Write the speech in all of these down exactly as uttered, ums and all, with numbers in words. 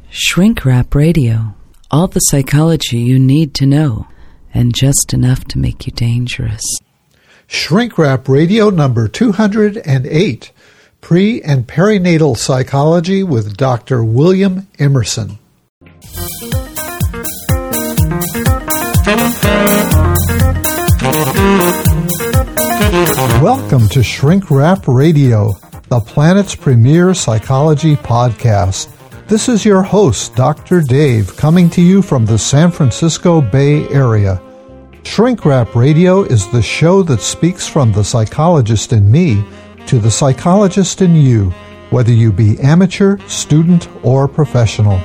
Shrink Wrap Radio. All the psychology you need to know, and just enough to make you dangerous. Shrink Wrap Radio number two hundred eight, Pre- and Perinatal Psychology with Doctor William Emerson. Welcome to Shrink Wrap Radio, the planet's premier psychology podcast. This is your host, Doctor Dave, coming to you from the San Francisco Bay Area. Shrink Wrap Radio is the show that speaks from the psychologist in me to the psychologist in you, whether you be amateur, student, or professional.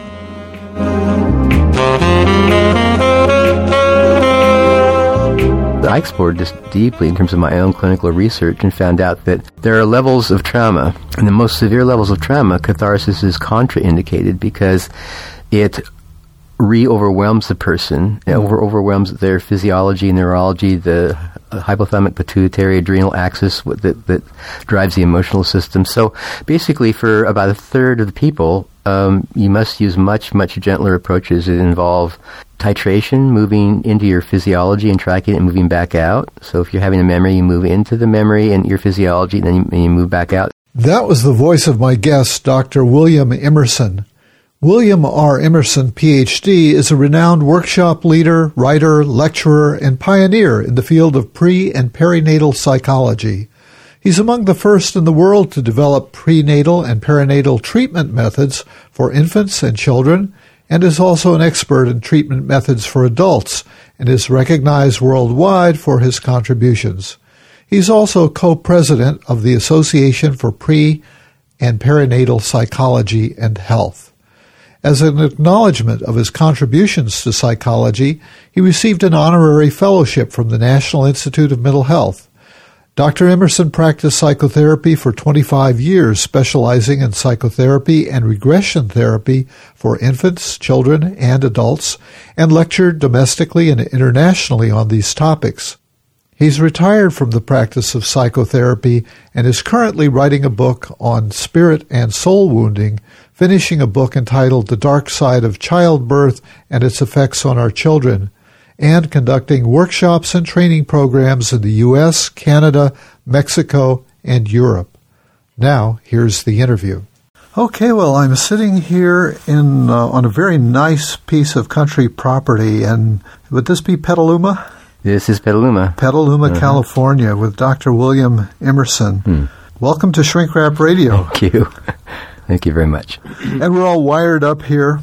I explored this deeply in terms of my own clinical research and found out that there are levels of trauma. And the most severe levels of trauma, catharsis is contraindicated because it re-overwhelms the person, it over- overwhelms their physiology, neurology, the hypothalamic pituitary adrenal axis that, that drives the emotional system. So basically for about a third of the people, um, you must use much, much gentler approaches that involve titration, moving into your physiology and tracking it and moving back out. So if you're having a memory, you move into the memory and your physiology, then you, and you move back out. That was the voice of my guest, Doctor William Emerson. William R. Emerson, P H D, is a renowned workshop leader, writer, lecturer, and pioneer in the field of pre- and perinatal psychology. He's among the first in the world to develop prenatal and perinatal treatment methods for infants and children, and is also an expert in treatment methods for adults, and is recognized worldwide for his contributions. He's also co-president of the Association for Pre- and Perinatal Psychology and Health. As an acknowledgement of his contributions to psychology, he received an honorary fellowship from the National Institute of Mental Health. Doctor Emerson practiced psychotherapy for twenty-five years, specializing in psychotherapy and regression therapy for infants, children, and adults, and lectured domestically and internationally on these topics. He's retired from the practice of psychotherapy and is currently writing a book on spirit and soul wounding, finishing a book entitled The Dark Side of Childbirth and Its Effects on Our Children, and conducting workshops and training programs in the U S, Canada, Mexico, and Europe. Now, here's the interview. Okay, well, I'm sitting here in uh, on a very nice piece of country property, and would this be Petaluma? This is Petaluma. Petaluma, uh-huh. California, with Doctor William Emerson. Hmm. Welcome to Shrink Wrap Radio. Thank you. Thank you very much. And we're all wired up here.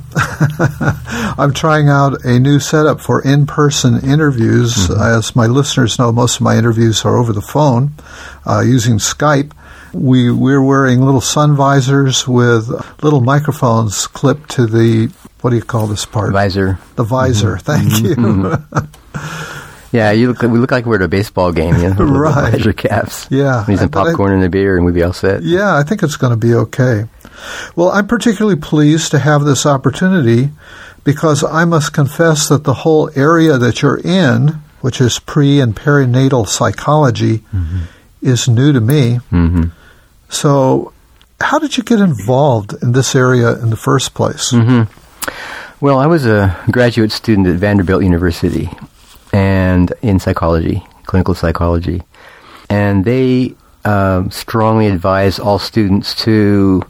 I'm trying out a new setup for in-person interviews. Mm-hmm. As my listeners know, most of my interviews are over the phone uh, using Skype. We, we're wearing little sun visors with little microphones clipped to the, what do you call this part? Visor. The visor. Mm-hmm. Thank mm-hmm. you. Yeah, you look, we look like we're at a baseball game, you know, right. Visor caps. Yeah. Need some popcorn I, and a beer, and we'd be all set. Yeah, I think it's going to be okay. Well, I'm particularly pleased to have this opportunity because I must confess that the whole area that you're in, which is pre- and perinatal psychology, mm-hmm. is new to me. Mm-hmm. So how did you get involved in this area in the first place? Mm-hmm. Well, I was a graduate student at Vanderbilt University and in psychology, clinical psychology. And they uh, strongly advise all students to,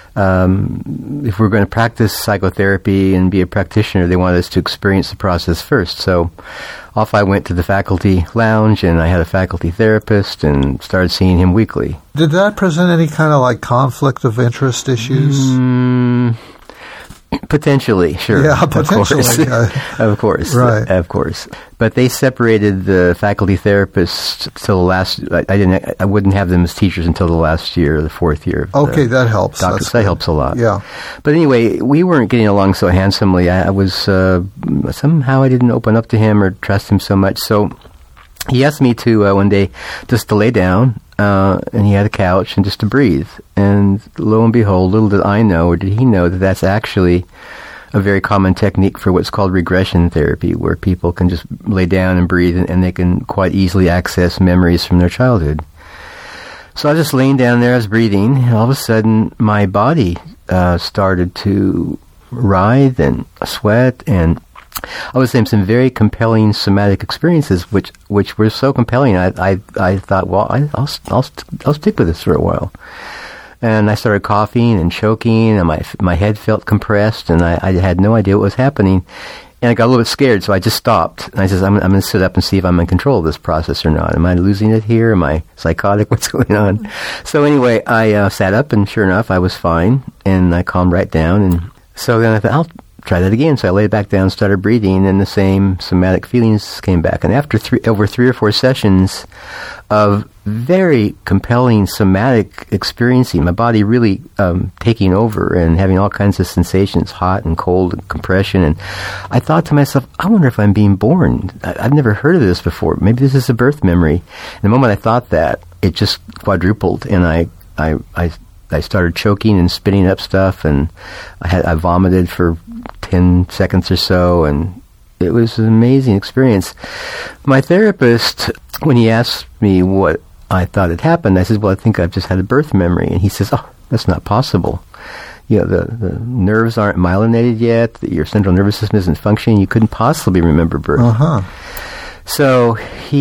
um, if we're going to practice psychotherapy and be a practitioner, they want us to experience the process first. So off I went to the faculty lounge, and I had a faculty therapist and started seeing him weekly. Did that present any kind of like conflict of interest issues? Mm, potentially, sure. Yeah, potentially. Of course. of course. Right. Of course. But they separated the faculty therapists till the last. I, I didn't. I wouldn't have them as teachers until the last year, the fourth year. Of okay, that helps. Doctors, that helps a lot. Yeah. But anyway, we weren't getting along so handsomely. I, I was uh, somehow I didn't open up to him or trust him so much. So he asked me to uh, one day just to lay down, uh, and he had a couch, and just to breathe. And lo and behold, little did I know, or did he know, that that's actually a very common technique for what's called regression therapy, where people can just lay down and breathe, and, and they can quite easily access memories from their childhood. So I was just laying down there, I was breathing, and all of a sudden my body uh, started to writhe and sweat, and I was having some very compelling somatic experiences, which which were so compelling. I I, I thought, well, I, I'll I'll I'll stick with this for a while. And I started coughing and choking, and my my head felt compressed, and I, I had no idea what was happening. And I got a little bit scared, so I just stopped. And I said, I'm, I'm going to sit up and see if I'm in control of this process or not. Am I losing it here? Am I psychotic? What's going on? So anyway, I uh, sat up, and sure enough, I was fine, and I calmed right down. And so then I thought, I'll try that again. So I laid back down, started breathing, and the same somatic feelings came back. And after three, over three or four sessions of very compelling somatic experiencing, my body really um, taking over and having all kinds of sensations, hot and cold and compression. And I thought to myself, I wonder if I'm being born. I, I've never heard of this before. Maybe this is a birth memory. And the moment I thought that, it just quadrupled, and I, I, I, I started choking and spitting up stuff, and I had I vomited for ten seconds or so, and it was an amazing experience. My therapist, when he asked me what I thought had happened, I said, well, I think I've just had a birth memory. And he says, oh, that's not possible. You know, the, the nerves aren't myelinated yet, your central nervous system isn't functioning, you couldn't possibly remember birth. Uh-huh. So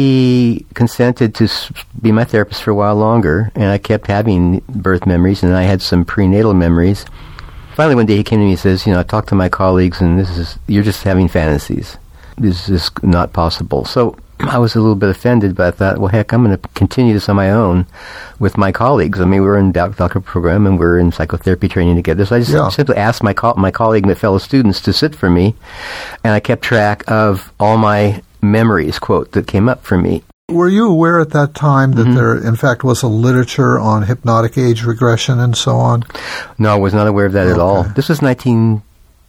he consented to be my therapist for a while longer, and I kept having birth memories, and I had some prenatal memories. Finally, one day he came to me and says, you know, I talked to my colleagues, and this is, you're just having fantasies. This is not possible. So I was a little bit offended, but I thought, well, heck, I'm going to continue this on my own with my colleagues. I mean, we're in doc- doctoral program, and we're in psychotherapy training together. So I just yeah. simply asked my co- my colleague and my fellow students to sit for me, and I kept track of all my memories, quote, that came up for me. Were you aware at that time that mm-hmm. there, in fact, was a literature on hypnotic age regression and so on? No, I was not aware of that okay. at all. This was nineteen...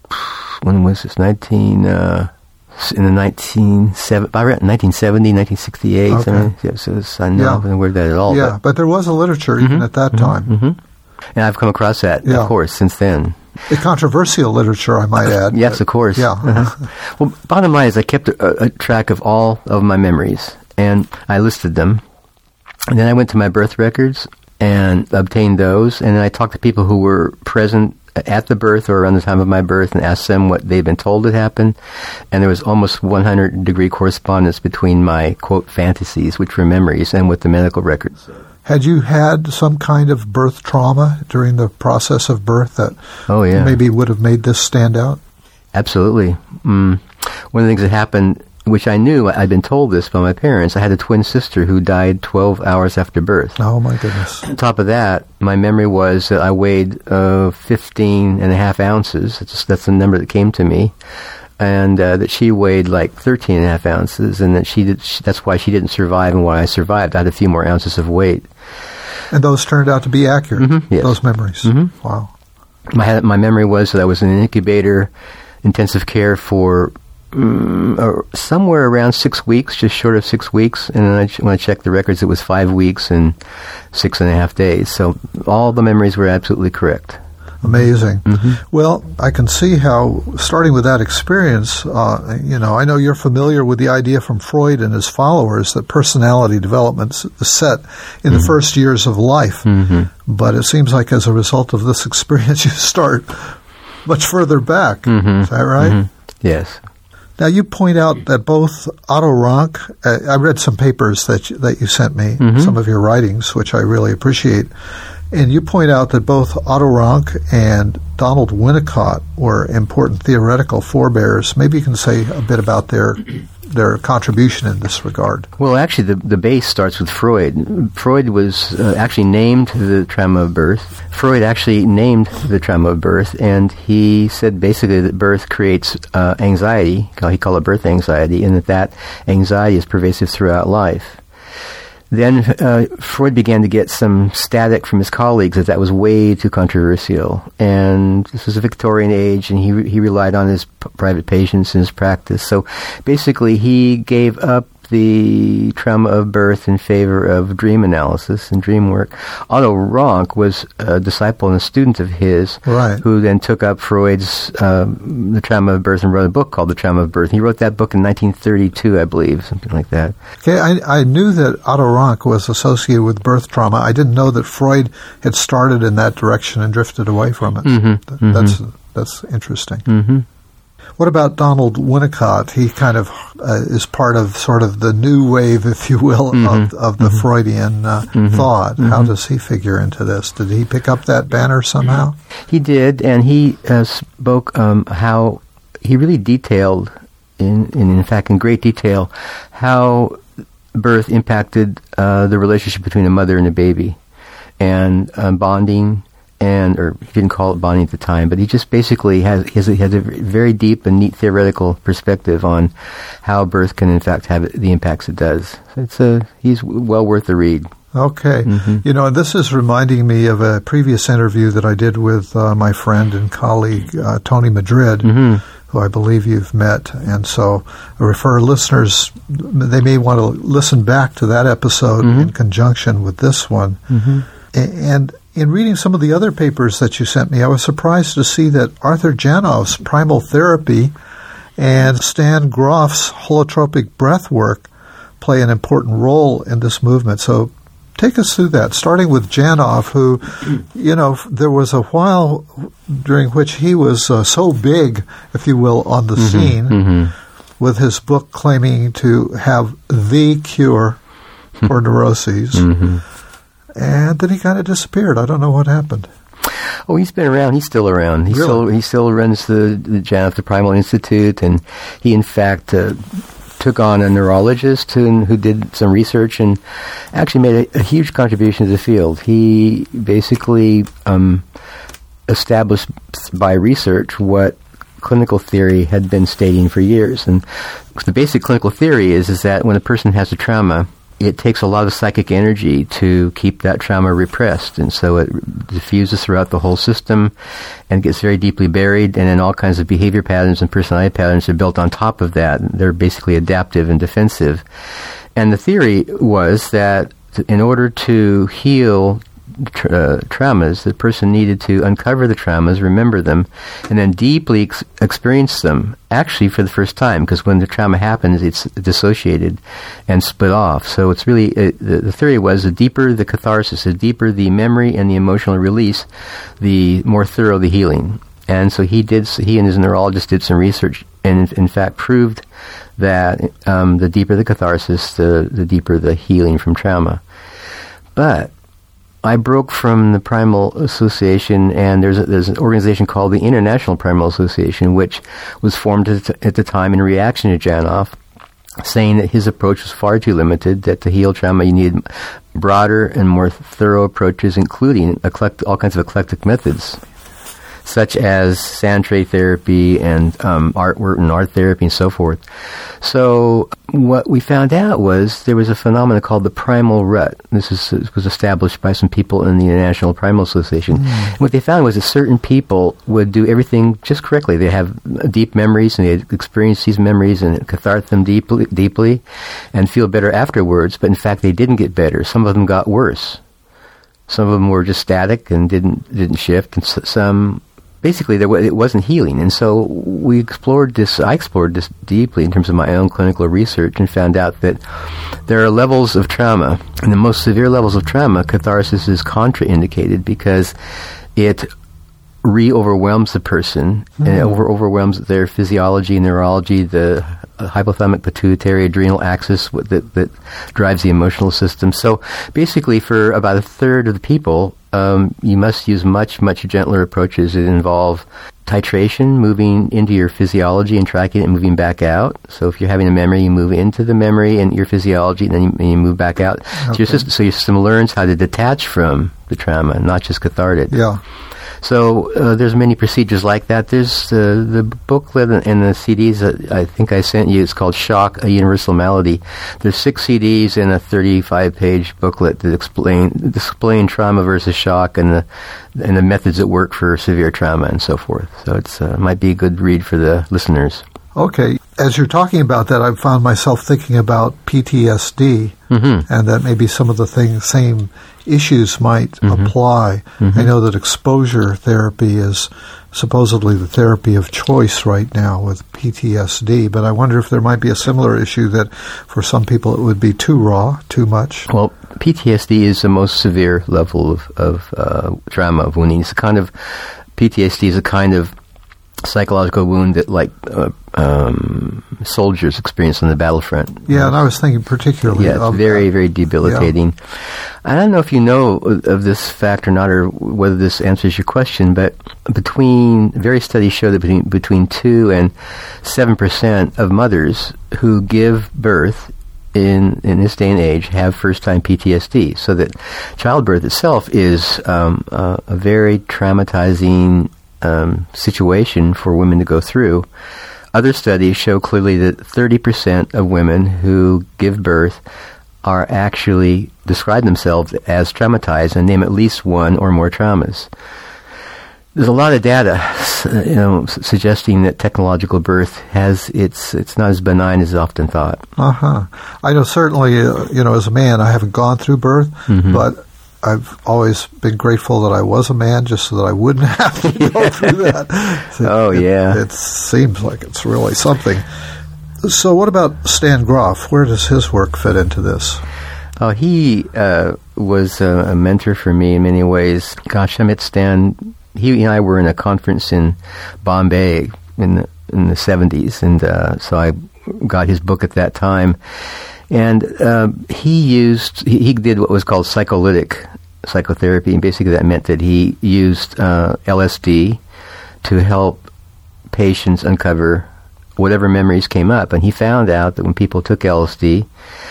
When was this? nineteen... Uh, in the nineteen seventy, nineteen seventy, nineteen sixty-eight. Okay. I mean, yeah, so I know yeah. I wasn't aware of that at all. Yeah, but, but there was a literature mm-hmm, even at that mm-hmm, time. Mm-hmm. And I've come across that, yeah. of course, since then. A controversial literature, I might add. Yes, of course. Yeah. Uh-huh. Well, bottom line is I kept a, a track of all of my memories, and I listed them. And then I went to my birth records and obtained those, and then I talked to people who were present at the birth or around the time of my birth and asked them what they'd been told had happened. And there was almost one hundred degree correspondence between my, quote, fantasies, which were memories, and what the medical records said. Had you had some kind of birth trauma during the process of birth that oh, yeah. maybe would have made this stand out? Absolutely. Mm. One of the things that happened, which I knew, I'd been told this by my parents, I had a twin sister who died twelve hours after birth. Oh, my goodness. On top of that, my memory was that I weighed uh, fifteen and a half ounces. That's, that's the number that came to me. And uh, that she weighed like thirteen and a half ounces, and that she did. She, that's why she didn't survive, and why I survived. I had a few more ounces of weight. And those turned out to be accurate, mm-hmm, yes. those memories. Mm-hmm. Wow. My, my memory was that I was in an incubator, intensive care for um, or somewhere around six weeks, just short of six weeks. And then I, when I checked the records, it was five weeks and six and a half days. So all the memories were absolutely correct. Amazing. Mm-hmm. Well, I can see how, starting with that experience, uh, you know, I know you're familiar with the idea from Freud and his followers that personality development is set in mm-hmm. the first years of life. Mm-hmm. But it seems like as a result of this experience, you start much further back. Mm-hmm. Is that right? Mm-hmm. Yes. Now, you point out that both Otto Rank, uh, I read some papers that you, that you sent me, mm-hmm. some of your writings, which I really appreciate. And you point out that both Otto Rank and Donald Winnicott were important theoretical forebears. Maybe you can say a bit about their their contribution in this regard. Well, actually, the, the base starts with Freud. Freud was uh, actually named the trauma of birth. Freud actually named the trauma of birth, and he said basically that birth creates uh, anxiety. He called it birth anxiety, and that that anxiety is pervasive throughout life. Then uh, Freud began to get some static from his colleagues that that was way too controversial. And this was a Victorian age, and he re- he relied on his p- private patients in his practice. So basically he gave up the trauma of birth in favor of dream analysis and dream work. Otto Rank was a disciple and a student of his, right. who then took up Freud's um, The Trauma of Birth and wrote a book called The Trauma of Birth. He wrote that book in nineteen thirty-two, I believe, something like that. Okay, I, I knew that Otto Rank was associated with birth trauma. I didn't know that Freud had started in that direction and drifted away from it. Mm-hmm, That's mm-hmm. That's interesting. Mm-hmm. What about Donald Winnicott? He kind of uh, is part of sort of the new wave, if you will, mm-hmm. of, of the mm-hmm. Freudian uh, mm-hmm. thought. Mm-hmm. How does he figure into this? Did he pick up that banner somehow? He did, and he uh, spoke um, how he really detailed, in, in in fact, in great detail, how birth impacted uh, the relationship between a mother and a baby, and um, bonding. And, or he didn't call it bonding at the time, but he just basically has, he has, a, he has a very deep and neat theoretical perspective on how birth can, in fact, have the impacts it does. It's a, he's well worth the read. Okay. Mm-hmm. You know, this is reminding me of a previous interview that I did with uh, my friend and colleague, uh, Tony Madrid, mm-hmm. who I believe you've met. And so I refer listeners, they may want to listen back to that episode mm-hmm. in conjunction with this one. Mm-hmm. And in reading some of the other papers that you sent me, I was surprised to see that Arthur Janoff's primal therapy and Stan Grof's holotropic breath work play an important role in this movement. So take us through that, starting with Janoff, who, you know, there was a while during which he was uh, so big, if you will, on the mm-hmm, scene, mm-hmm. with his book claiming to have the cure for neuroses. Mm-hmm. And then he kind of disappeared. I don't know what happened. Oh, he's been around. He's still around. He really? still he still runs the, the Janoff, the Primal Institute, and he, in fact, uh, took on a neurologist who, who did some research and actually made a, a huge contribution to the field. He basically um, established by research what clinical theory had been stating for years. And the basic clinical theory is is that when a person has a trauma, it takes a lot of psychic energy to keep that trauma repressed, and so it diffuses throughout the whole system and gets very deeply buried, and then all kinds of behavior patterns and personality patterns are built on top of that. They're basically adaptive and defensive. And the theory was that in order to heal Tra- uh, traumas, the person needed to uncover the traumas, remember them, and then deeply ex- experience them, actually for the first time, because when the trauma happens, it's dissociated and split off. So it's really, uh, the, the theory was the deeper the catharsis, the deeper the memory and the emotional release, the more thorough the healing. And so he did, he and his neurologist did some research, and in, in fact proved that um, the deeper the catharsis, the, the deeper the healing from trauma. But I broke from the Primal Association, and there's a, there's an organization called the International Primal Association, which was formed at the, at the time in reaction to Janoff, saying that his approach was far too limited, that to heal trauma you need broader and more thorough approaches, including eclect- all kinds of eclectic methods, such as sand tray therapy and um, art work and art therapy and so forth. So what we found out was there was a phenomenon called the primal rut. This is, this was established by some people in the International Primal Association. Mm. And what they found was that certain people would do everything just correctly. They have deep memories, and they experience these memories and catharth them deeply, deeply and feel better afterwards, but in fact they didn't get better. Some of them got worse. Some of them were just static and didn't didn't shift, and s- some... Basically, there w- it wasn't healing, and so we explored this. I explored this deeply in terms of my own clinical research, and found out that there are levels of trauma, and the most severe levels of trauma, catharsis is contraindicated because it re-overwhelms the person, mm. and it over- overwhelms their physiology, neurology, the hypothalamic pituitary adrenal axis w- that, that drives the emotional system. So basically, for about a third of the people, Um, you must use much, much gentler approaches that involve titration, moving into your physiology and tracking it and moving back out. So if you're having a memory, you move into the memory and your physiology, and then you, and you move back out. Okay. So, your system, so your system learns how to detach from the trauma, not just cathartic it. Yeah. So uh, there's many procedures like that. There's uh, the booklet and the C Ds that I think I sent you. It's called Shock, A Universal Malady. There's six C Ds and a thirty-five page booklet that explain explain trauma versus shock and the and the methods that work for severe trauma and so forth. So it's uh, might be a good read for the listeners. Okay. As you're talking about that, I found myself thinking about P T S D, mm-hmm. and that maybe some of the things, same issues might mm-hmm. apply. Mm-hmm. I know that exposure therapy is supposedly the therapy of choice right now with P T S D, but I wonder if there might be a similar issue that for some people it would be too raw, too much. Well, P T S D is the most severe level of, of uh, trauma, of wounding. It's a kind of, P T S D is a kind of psychological wound that, like, uh, um, soldiers experience on the battlefront. Yeah, and I was thinking particularly yeah, it's of very, that. very debilitating. Yeah. I don't know if you know of this fact or not, or whether this answers your question, but between various studies show that between between two and seven percent of mothers who give birth in in this day and age have first-time P T S D. So that childbirth itself is um, uh, a very traumatizing Um, situation for women to go through. Other studies show clearly that thirty percent of women who give birth are actually describe themselves as traumatized and name at least one or more traumas. There's a lot of data, you know, suggesting that technological birth has it's it's not as benign as often thought. Uh huh. I know certainly, uh, you know, as a man, I haven't gone through birth, mm-hmm. but I've always been grateful that I was a man, just so that I wouldn't have to go yeah. through that. So oh, it, yeah. It seems like it's really something. So what about Stan Grof? Where does his work fit into this? Oh, he uh, was a, a mentor for me in many ways. Gosh, I met Stan. He and I were in a conference in Bombay in the, in the seventies, and uh, so I got his book at that time. And uh, he used, he, he did what was called psycholytic psychotherapy, and basically that meant that he used uh, L S D to help patients uncover whatever memories came up. And he found out that when people took L S D,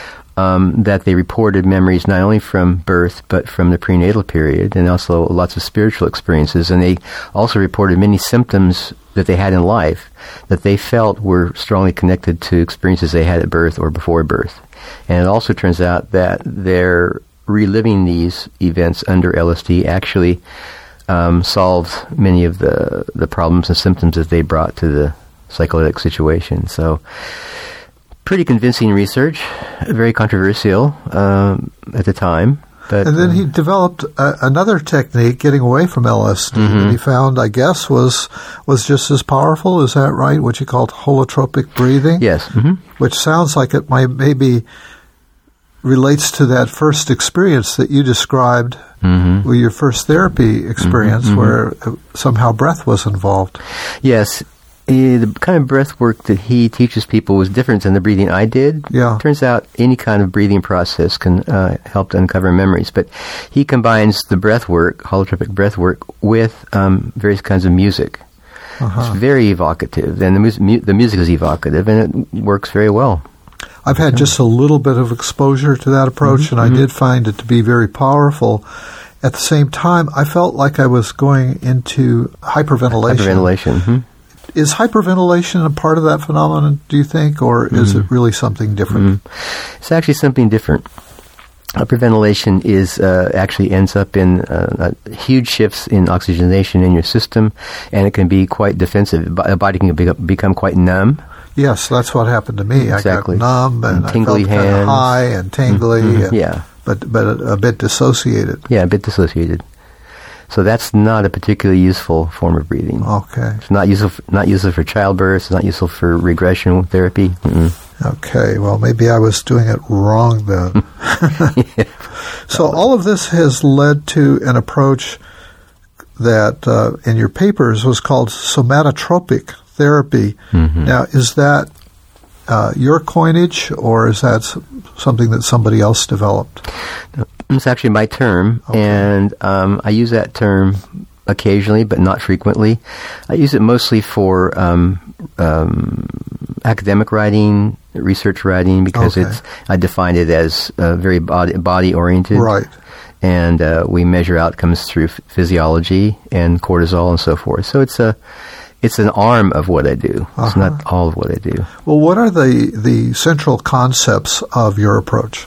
um, that they reported memories not only from birth, but from the prenatal period, and also lots of spiritual experiences. And they also reported many symptoms that they had in life that they felt were strongly connected to experiences they had at birth or before birth. And it also turns out that they're reliving these events under L S D actually um, solved many of the, the problems and symptoms that they brought to the psycholytic situation. So pretty convincing research, very controversial um, at the time. But, and then um, he developed uh, another technique, getting away from L S D, mm-hmm. that he found, I guess, was was just as powerful. Is that right? What you called holotropic breathing? Yes. Mm-hmm. Which sounds like it might maybe relates to that first experience that you described, mm-hmm. with your first therapy experience, mm-hmm. where somehow breath was involved. Yes. Uh, the kind of breath work that he teaches people was different than the breathing I did. Yeah. Turns out any kind of breathing process can uh, help to uncover memories. But he combines the breath work, holotropic breath work, with um, various kinds of music. Uh-huh. It's very evocative, and the, mus- mu- the music is evocative, and it works very well. I've had just a little bit of exposure to that approach, mm-hmm. and I did find it to be very powerful. At the same time, I felt like I was going into hyperventilation. Hyperventilation, mm-hmm. Is hyperventilation a part of that phenomenon, do you think, or mm-hmm. is it really something different? Mm-hmm. It's actually something different. Hyperventilation is uh, actually ends up in uh, uh, huge shifts in oxygenation in your system, and it can be quite defensive. The body can be, become quite numb. Yes, that's what happened to me. Exactly. I got numb and, and tingly I felt hands. kind of high and tingly. Mm-hmm. And, yeah. But, but a, a bit dissociated. Yeah, a bit dissociated. So that's not a particularly useful form of breathing. Okay. It's not useful. For, not useful for childbirth. It's not useful for regression therapy. Mm-mm. Okay. Well, maybe I was doing it wrong then. yeah. So all of this has led to an approach that, uh, in your papers, was called somatotropic therapy. Mm-hmm. Now, is that uh, your coinage, or is that something that somebody else developed? No. It's actually my term, okay. and um, I use that term occasionally, but not frequently. I use it mostly for um, um, academic writing, research writing, because okay. it's I define it as uh, very body body oriented, right? And uh, we measure outcomes through f- physiology and cortisol and so forth. So it's a it's an arm of what I do. Uh-huh. It's not all of what I do. Well, what are the the central concepts of your approach?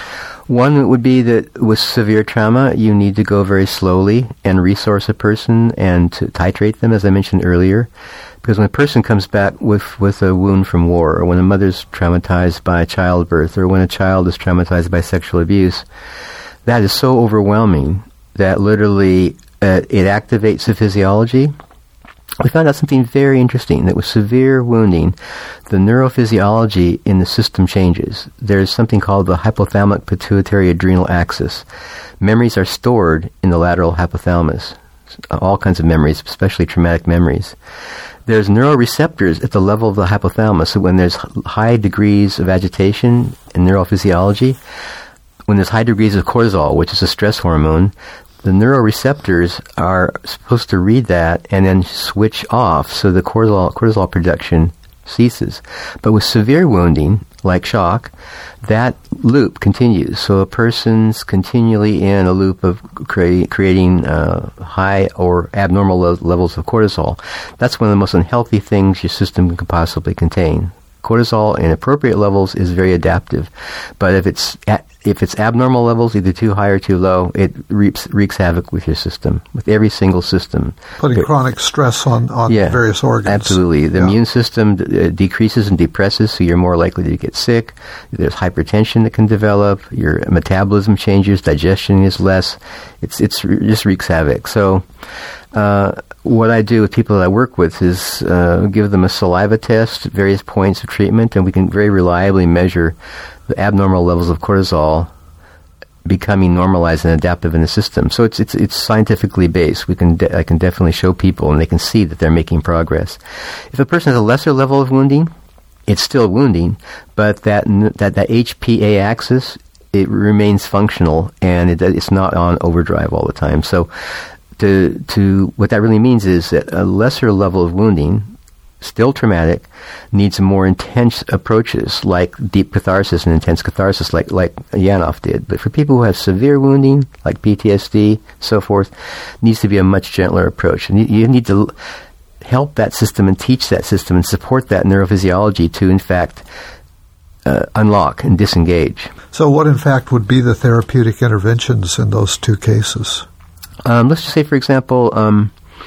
One would be that with severe trauma, you need to go very slowly and resource a person and to titrate them, as I mentioned earlier. Because when a person comes back with, with a wound from war, or when a mother's traumatized by childbirth, or when a child is traumatized by sexual abuse, that is so overwhelming that literally uh, it activates the physiology. We found out something very interesting, that with severe wounding, the neurophysiology in the system changes. There's something called the hypothalamic pituitary adrenal axis. Memories are stored in the lateral hypothalamus, all kinds of memories, especially traumatic memories. there's neuroreceptors at the level of the hypothalamus. So when there's high degrees of agitation in neurophysiology, when there's high degrees of cortisol, which is a stress hormone, the neuroreceptors are supposed to read that and then switch off, so the cortisol cortisol production ceases. But with severe wounding, like shock, that loop continues. So a person's continually in a loop of crea- creating uh, high or abnormal lo- levels of cortisol. That's one of the most unhealthy things your system can possibly contain. Cortisol in appropriate levels is very adaptive, but if it's at, if it's abnormal levels, either too high or too low, it reaps, wreaks havoc with your system, with every single system. Putting but, chronic stress on, on yeah, various organs. Absolutely. The yeah. immune system d- uh, decreases and depresses, so you're more likely to get sick. There's hypertension that can develop. Your metabolism changes. Digestion is less. It's it's it just wreaks havoc. So uh, what I do with people that I work with is uh, give them a saliva test at various points of treatment, and we can very reliably measure the abnormal levels of cortisol becoming normalized and adaptive in the system. So it's it's it's scientifically based. We can de- I can definitely show people, and they can see that they're making progress. If a person has a lesser level of wounding, it's still wounding, but that that that H P A axis, it remains functional, and it, it's not on overdrive all the time. So to to what that really means is that a lesser level of wounding, still traumatic, needs more intense approaches, like deep catharsis and intense catharsis, like like Janov did. But for people who have severe wounding, like P T S D, so forth, needs to be a much gentler approach. And you, you need to l- help that system and teach that system and support that neurophysiology to, in fact, uh, unlock and disengage. So what, in fact, would be the therapeutic interventions in those two cases? Um, let's just say, for example, um,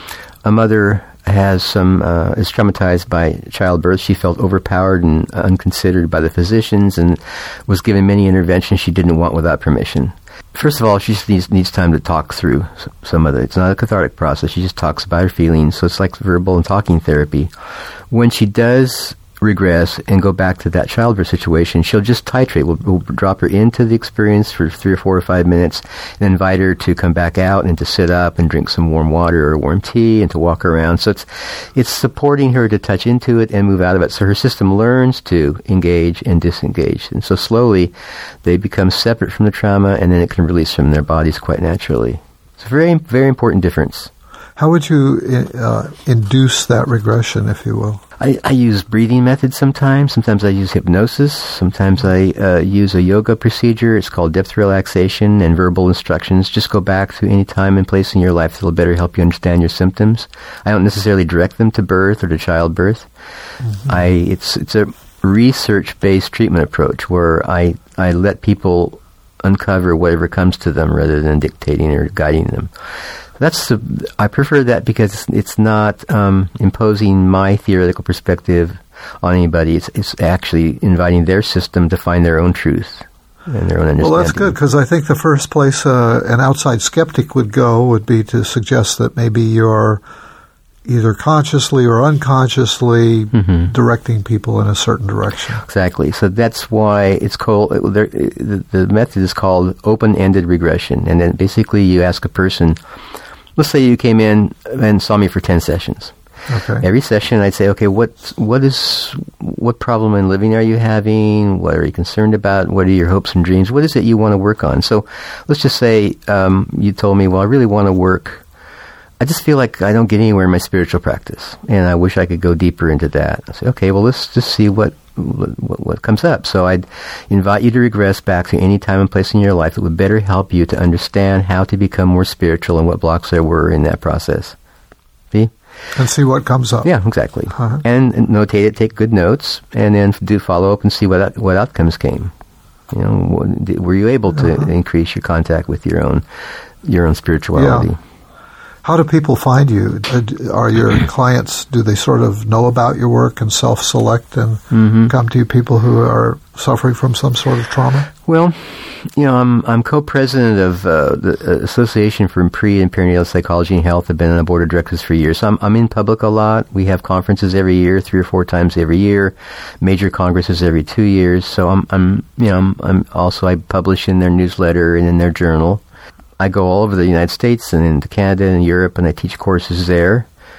a mother has some uh, is traumatized by childbirth. She felt overpowered and unconsidered by the physicians, and was given many interventions she didn't want without permission. First of all, she just needs, needs time to talk through some of it. It's not a cathartic process. She just talks about her feelings, so it's like verbal and talking therapy. When she does regress and go back to that childbirth situation, she'll just titrate. We'll, we'll drop her into the experience for three or four or five minutes and invite her to come back out and to sit up and drink some warm water or warm tea and to walk around. So it's it's supporting her to touch into it and move out of it, so her system learns to engage and disengage. And so slowly they become separate from the trauma, and then it can release from their bodies quite naturally. It's a very, very important difference. How would you uh, induce that regression, if you will? I, I use breathing methods sometimes. Sometimes I use hypnosis. Sometimes I uh, use a yoga procedure. It's called depth relaxation, and verbal instructions. Just go back to any time and place in your life that will better help you understand your symptoms. I don't necessarily direct them to birth or to childbirth. Mm-hmm. I it's it's a research-based treatment approach where I, I let people uncover whatever comes to them rather than dictating or guiding them. That's the, I prefer that because it's, it's not um, imposing my theoretical perspective on anybody. It's, it's actually inviting their system to find their own truth and their own understanding. Well, that's good, because I think the first place uh, an outside skeptic would go would be to suggest that maybe you're either consciously or unconsciously mm-hmm. directing people in a certain direction. Exactly. So that's why it's called, there, the, the method is called open-ended regression. And then basically you ask a person, let's say you came in and saw me for ten sessions. Okay. Every session I'd say, okay, what what is what problem in living are you having? What are you concerned about? What are your hopes and dreams? What is it you want to work on? So let's just say um, you told me, well, I really want to work. I just feel like I don't get anywhere in my spiritual practice, and I wish I could go deeper into that. I say, okay, well, let's just see what what, what comes up. So I'd invite you to regress back to any time and place in your life that would better help you to understand how to become more spiritual and what blocks there were in that process. See? And see what comes up. Yeah, exactly. Uh-huh. And, and notate it, take good notes, and then do follow up and see what what outcomes came. You know, what, were you able to uh-huh. increase your contact with your own your own spirituality? Yeah. How do people find you? Are your clients, do they sort of know about your work and self-select and mm-hmm. come to you, people who are suffering from some sort of trauma? Well, you know, I'm I'm co-president of uh, the Association for Pre and Perinatal Psychology and Health. I've been on the board of directors for years. So I'm, I'm in public a lot. We have conferences every year, three or four times every year, major congresses every two years. So I'm, I'm you know, I'm, I'm also, I publish in their newsletter and in their journal. I go all over the United States and into Canada and Europe, and I teach courses there.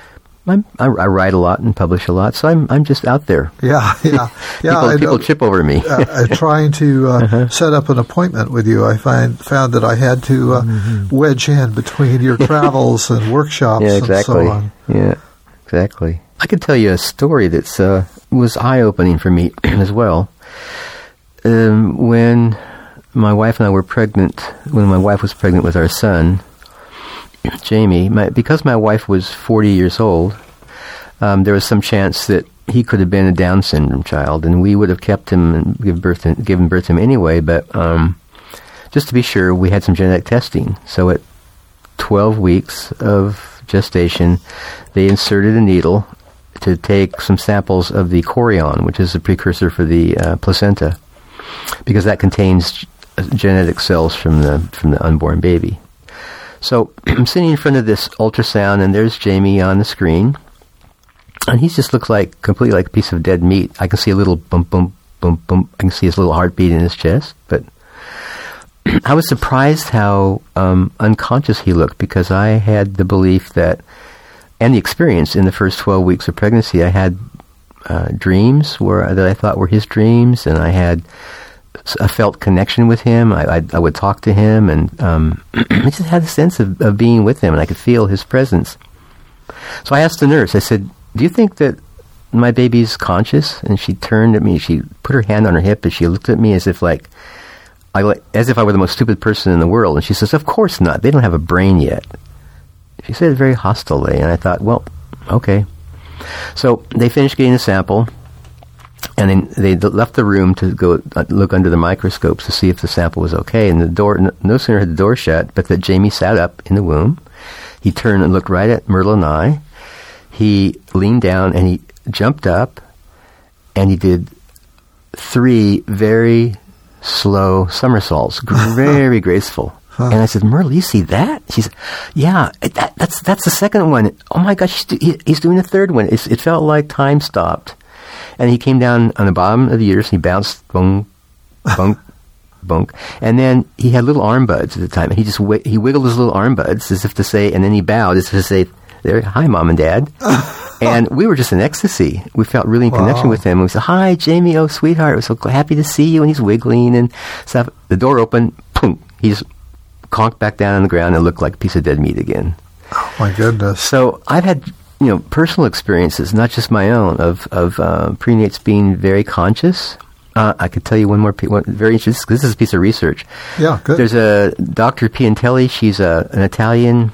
I'm, I, I write a lot and publish a lot, so I'm I'm just out there. Yeah, yeah, yeah. people, people chip over me. uh, trying to uh, uh-huh. set up an appointment with you, I find found that I had to uh, mm-hmm. wedge in between your travels and workshops yeah, exactly. and so on. Yeah, exactly. I could tell you a story that's uh, was eye-opening for me as well. Um, when my wife and I were pregnant, when my wife was pregnant with our son, Jamie, my, because my wife was forty years old, um, there was some chance that he could have been a Down syndrome child, and we would have kept him and give birth to, given birth to him anyway. But um, just to be sure, we had some genetic testing. So at twelve weeks of gestation, they inserted a needle to take some samples of the chorion, which is the precursor for the uh, placenta, because that contains genetic cells from the from the unborn baby. So I'm sitting in front of this ultrasound, and there's Jamie on the screen, and he just looks like completely like a piece of dead meat. I can see a little bump, bump, bump, bump. I can see his little heartbeat in his chest, but I was surprised how um, unconscious he looked, because I had the belief that, and the experience in the first twelve weeks of pregnancy, I had uh, dreams where that I thought were his dreams, and I had a felt connection with him. I, I, I would talk to him, and um, I just had a sense of, of being with him, and I could feel his presence. So I asked the nurse, I said, do you think that my baby's conscious? And she turned at me, she put her hand on her hip, and she looked at me as if like, I, as if I were the most stupid person in the world. And she says, of course not. They don't have a brain yet. She said it very hostilely, and I thought, well, okay. So they finished getting the sample, and then they left the room to go look under the microscopes to see if the sample was okay. And the door, no sooner had the door shut, but that Jamie sat up in the womb. He turned and looked right at Myrtle and I. He leaned down and he jumped up, and he did three very slow somersaults, very graceful. Huh. And I said, Myrtle, you see that? She said, yeah, that, that's that's the second one. Oh my gosh, he's, do, he's doing the third one. It's, it felt like time stopped. And he came down on the bottom of the uterus, and he bounced, bunk, bunk, bunk. And then he had little arm buds at the time. And he just wi- he wiggled his little arm buds as if to say, and then he bowed as if to say, there, hi, Mom and Dad. And we were just in ecstasy. We felt really in wow. connection with him. We said, hi, Jamie, oh, sweetheart, we're so happy to see you. And he's wiggling and stuff. The door opened, boom, he just conked back down on the ground and looked like a piece of dead meat again. Oh, my goodness. So I've had, you know, personal experiences, not just my own, of, of uh, prenates being very conscious. Uh, I could tell you one more, pe- one, very interesting, this is a piece of research. Yeah, good. There's a Doctor Piantelli, she's a, an Italian,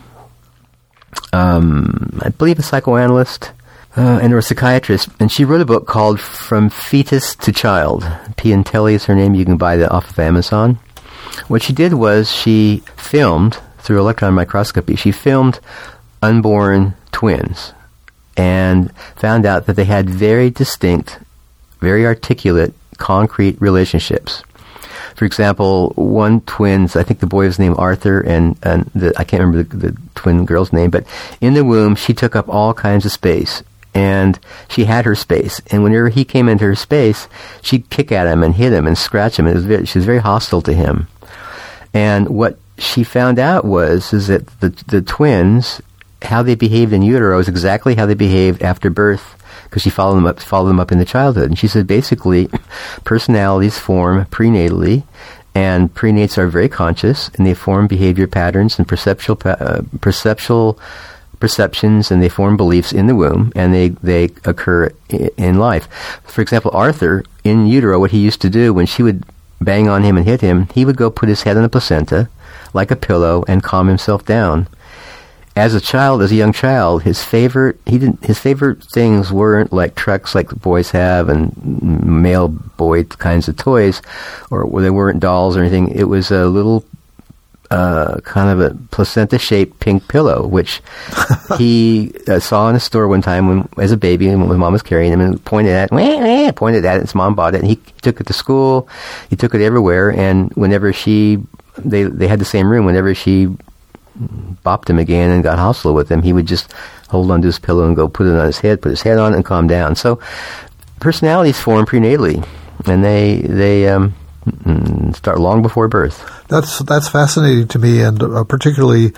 um, I believe a psychoanalyst, uh, and or a psychiatrist, and she wrote a book called From Fetus to Child. Piantelli is her name, you can buy that off of Amazon. What she did was she filmed, through electron microscopy, she filmed unborn twins and found out that they had very distinct, very articulate, concrete relationships. For example, one twin's, I think the boy was named Arthur, and, and the, I can't remember the, the twin girl's name, but in the womb, she took up all kinds of space, and she had her space. And whenever he came into her space, she'd kick at him and hit him and scratch him. It was very, she was very hostile to him. And what she found out was is that the the twins, how they behaved in utero is exactly how they behaved after birth, because she followed them up followed them up in the childhood. And she said basically personalities form prenatally, and prenates are very conscious, and they form behavior patterns and perceptual uh, perceptual perceptions, and they form beliefs in the womb, and they, they occur I- in life. For example, Arthur, in utero, what he used to do when she would bang on him and hit him, he would go put his head on the placenta like a pillow and calm himself down. As a child, as a young child, his favorite he didn't his favorite things weren't like trucks like boys have and male boy kinds of toys, or they weren't dolls or anything. It was a little uh, kind of a placenta-shaped pink pillow, which he uh, saw in a store one time when, as a baby, and when Mom was carrying him, and pointed at wah, wah, pointed at it. His mom bought it, and he took it to school. He took it everywhere, and whenever she they they had the same room. Whenever she bopped him again and got hostile with him, he would just hold onto his pillow and go put it on his head, put his head on it, and calm down. So personalities form prenatally, and they they um, start long before birth. That's that's fascinating to me, and uh, particularly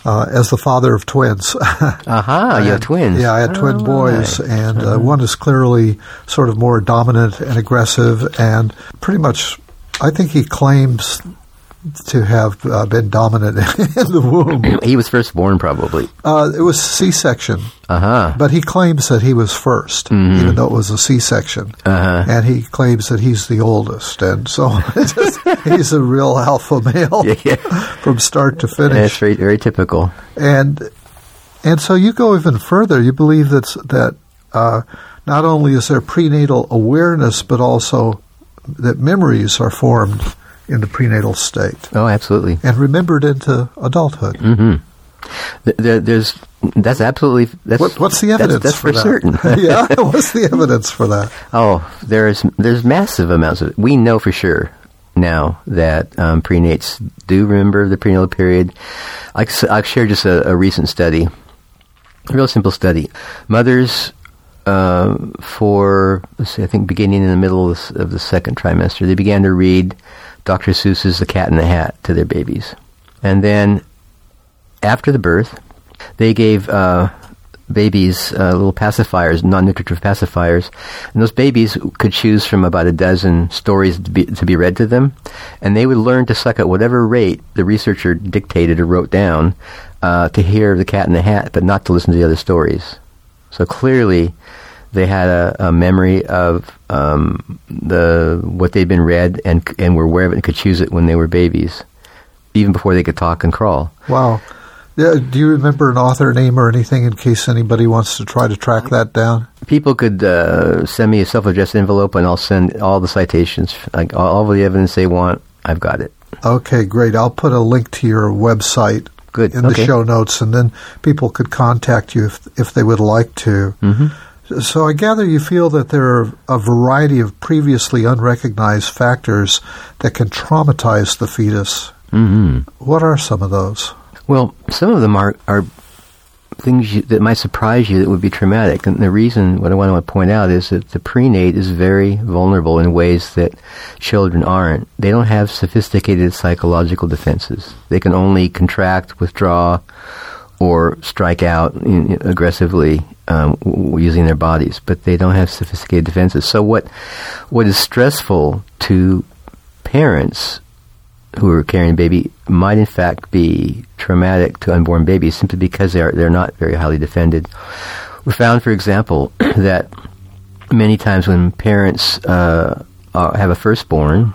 uh, as the father of twins. Aha, uh-huh, you have twins. Yeah, I had twin oh, boys, right. and uh, uh-huh. one is clearly sort of more dominant and aggressive, and pretty much, I think he claims to have uh, been dominant in the womb. He was first born, probably. Uh, it was C-section, uh-huh. but he claims that he was first, mm-hmm. even though it was a C-section. Uh-huh. And he claims that he's the oldest, and so just, he's a real alpha male yeah, yeah. from start to finish. That's very, very typical. And and so you go even further. You believe that that uh, not only is there prenatal awareness, but also that memories are formed in the prenatal state. Oh, absolutely. And remembered into adulthood. Mm-hmm. There, there's, that's absolutely... That's, what, what's the evidence that's, that's for, for that? certain. Yeah, what's the evidence for that? Oh, there's there's massive amounts of it. We know for sure now that um, prenates do remember the prenatal period. I, I've shared just a, a recent study, a real simple study. Mothers... Uh, for, let's see, I think beginning in the middle of the, of the second trimester, they began to read Doctor Seuss's The Cat in the Hat to their babies. And then, after the birth, they gave uh, babies uh, little pacifiers, non-nutritive pacifiers, and those babies could choose from about a dozen stories to be, to be read to them, and they would learn to suck at whatever rate the researcher dictated or wrote down uh, to hear The Cat in the Hat, but not to listen to the other stories. So clearly, they had a, a memory of um, the what they'd been read and and were aware of it and could choose it when they were babies, even before they could talk and crawl. Wow. Yeah, do you remember an author name or anything in case anybody wants to try to track that down? People could uh, send me a self-addressed envelope, and I'll send all the citations, like all, all the evidence they want. I've got it. Okay, great. I'll put a link to your website Good. in okay. the show notes, and then people could contact you if if they would like to. Mm-hmm. So I gather you feel that there are a variety of previously unrecognized factors that can traumatize the fetus. Mm-hmm. What are some of those? Well, some of them are, are things you, that might surprise you that would be traumatic. And the reason, what I want to point out is that the prenate is very vulnerable in ways that children aren't. They don't have sophisticated psychological defenses. They can only contract, withdraw, or strike out in, in aggressively um, w- using their bodies, but they don't have sophisticated defenses. So what what is stressful to parents who are carrying a baby might in fact be traumatic to unborn babies simply because they are they're not very highly defended. We found, for example, that many times when parents uh, are, have a firstborn,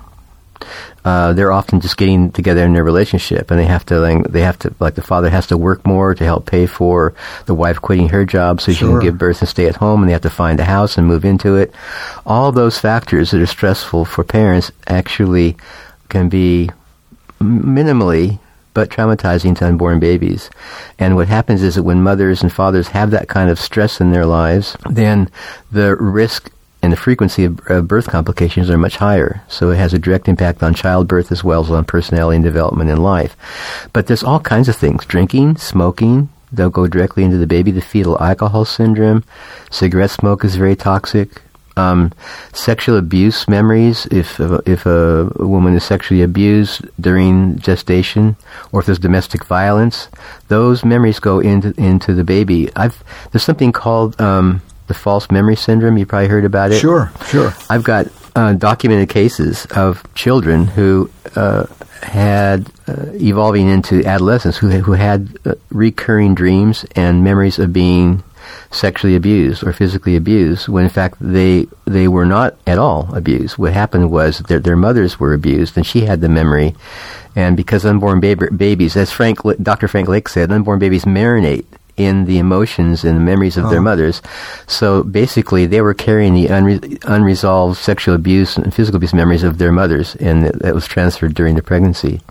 uh, they're often just getting together in their relationship, and they have to like, they have to like the father has to work more to help pay for the wife quitting her job so she Sure. can give birth and stay at home, and they have to find a house and move into it. All those factors that are stressful for parents actually can be minimally but traumatizing to unborn babies. And what happens is that when mothers and fathers have that kind of stress in their lives, then the risk and the frequency of uh, birth complications are much higher. So it has a direct impact on childbirth as well as on personality and development in life. But there's all kinds of things. Drinking, smoking, they'll go directly into the baby. The fetal alcohol syndrome. Cigarette smoke is very toxic. Um, sexual abuse memories, if if a, a woman is sexually abused during gestation, or if there's domestic violence, those memories go into into the baby. I've there's something called um, the false memory syndrome. You probably heard about it. Sure, sure. I've got uh, documented cases of children who uh, had uh, evolving into adolescence who who had uh, recurring dreams and memories of being sexually abused or physically abused, when in fact they they were not at all abused. What happened was their their mothers were abused, and she had the memory. And because unborn baby, babies, as Frank Doctor Frank Lake said, unborn babies marinate in the emotions and the memories of oh. their mothers. So basically, they were carrying the unre- unresolved sexual abuse and physical abuse memories of their mothers, and that, that was transferred during the pregnancy.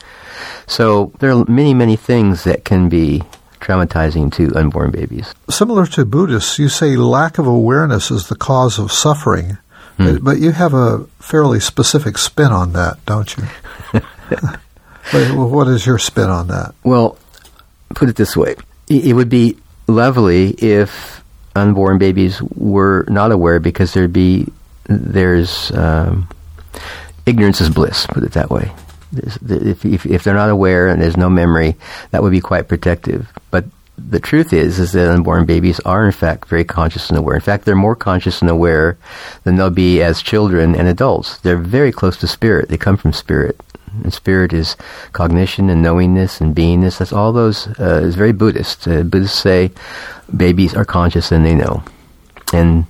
So there are many, many things that can be traumatizing to unborn babies. Similar to Buddhists, you say lack of awareness is the cause of suffering, hmm. but, but you have a fairly specific spin on that, don't you? What is your spin on that? Well, put it this way. It would be lovely if unborn babies were not aware, because there'd be, there's, um, ignorance is bliss, put it that way. If, if, if they're not aware and there's no memory, that would be quite protective. But the truth is, is that unborn babies are in fact very conscious and aware. In fact, they're more conscious and aware than they'll be as children and adults. They're very close to spirit. They come from spirit. And spirit is cognition and knowingness and beingness. That's all those, uh, is very Buddhist. Uh, Buddhists say babies are conscious and they know. And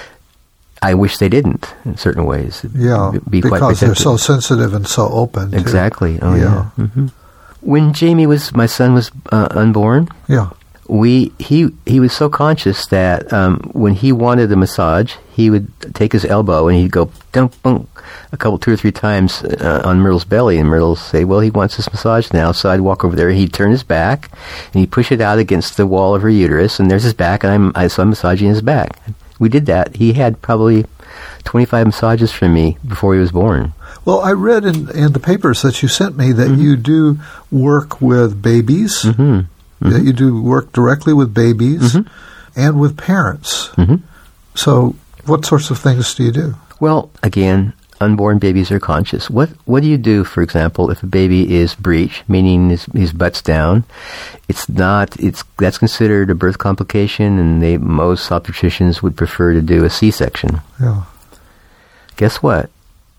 I wish they didn't in certain ways. Yeah, be because quite they're so sensitive and so open. Exactly. Too. Oh, yeah. yeah. Mm-hmm. When Jamie was, my son was uh, unborn, yeah. we he he was so conscious that um, when he wanted a massage, he would take his elbow and he'd go dunk bunk a couple, two or three times uh, on Myrtle's belly, and Myrtle would say, "Well, he wants this massage now." So I'd walk over there, he'd turn his back, and he'd push it out against the wall of her uterus, and there's his back, and I'm I so I'm massaging his back. We did that. He had probably twenty-five massages from me before he was born. Well, I read in, in the papers that you sent me that mm-hmm. you do work with babies, mm-hmm. Mm-hmm. that you do work directly with babies mm-hmm. and with parents. Mm-hmm. So what sorts of things do you do? Well, again, unborn babies are conscious. What what do you do, for example, if a baby is breech, meaning his, his butt's down? It's not, it's that's considered a birth complication, and they, most obstetricians would prefer to do a C-section. Yeah. Guess what?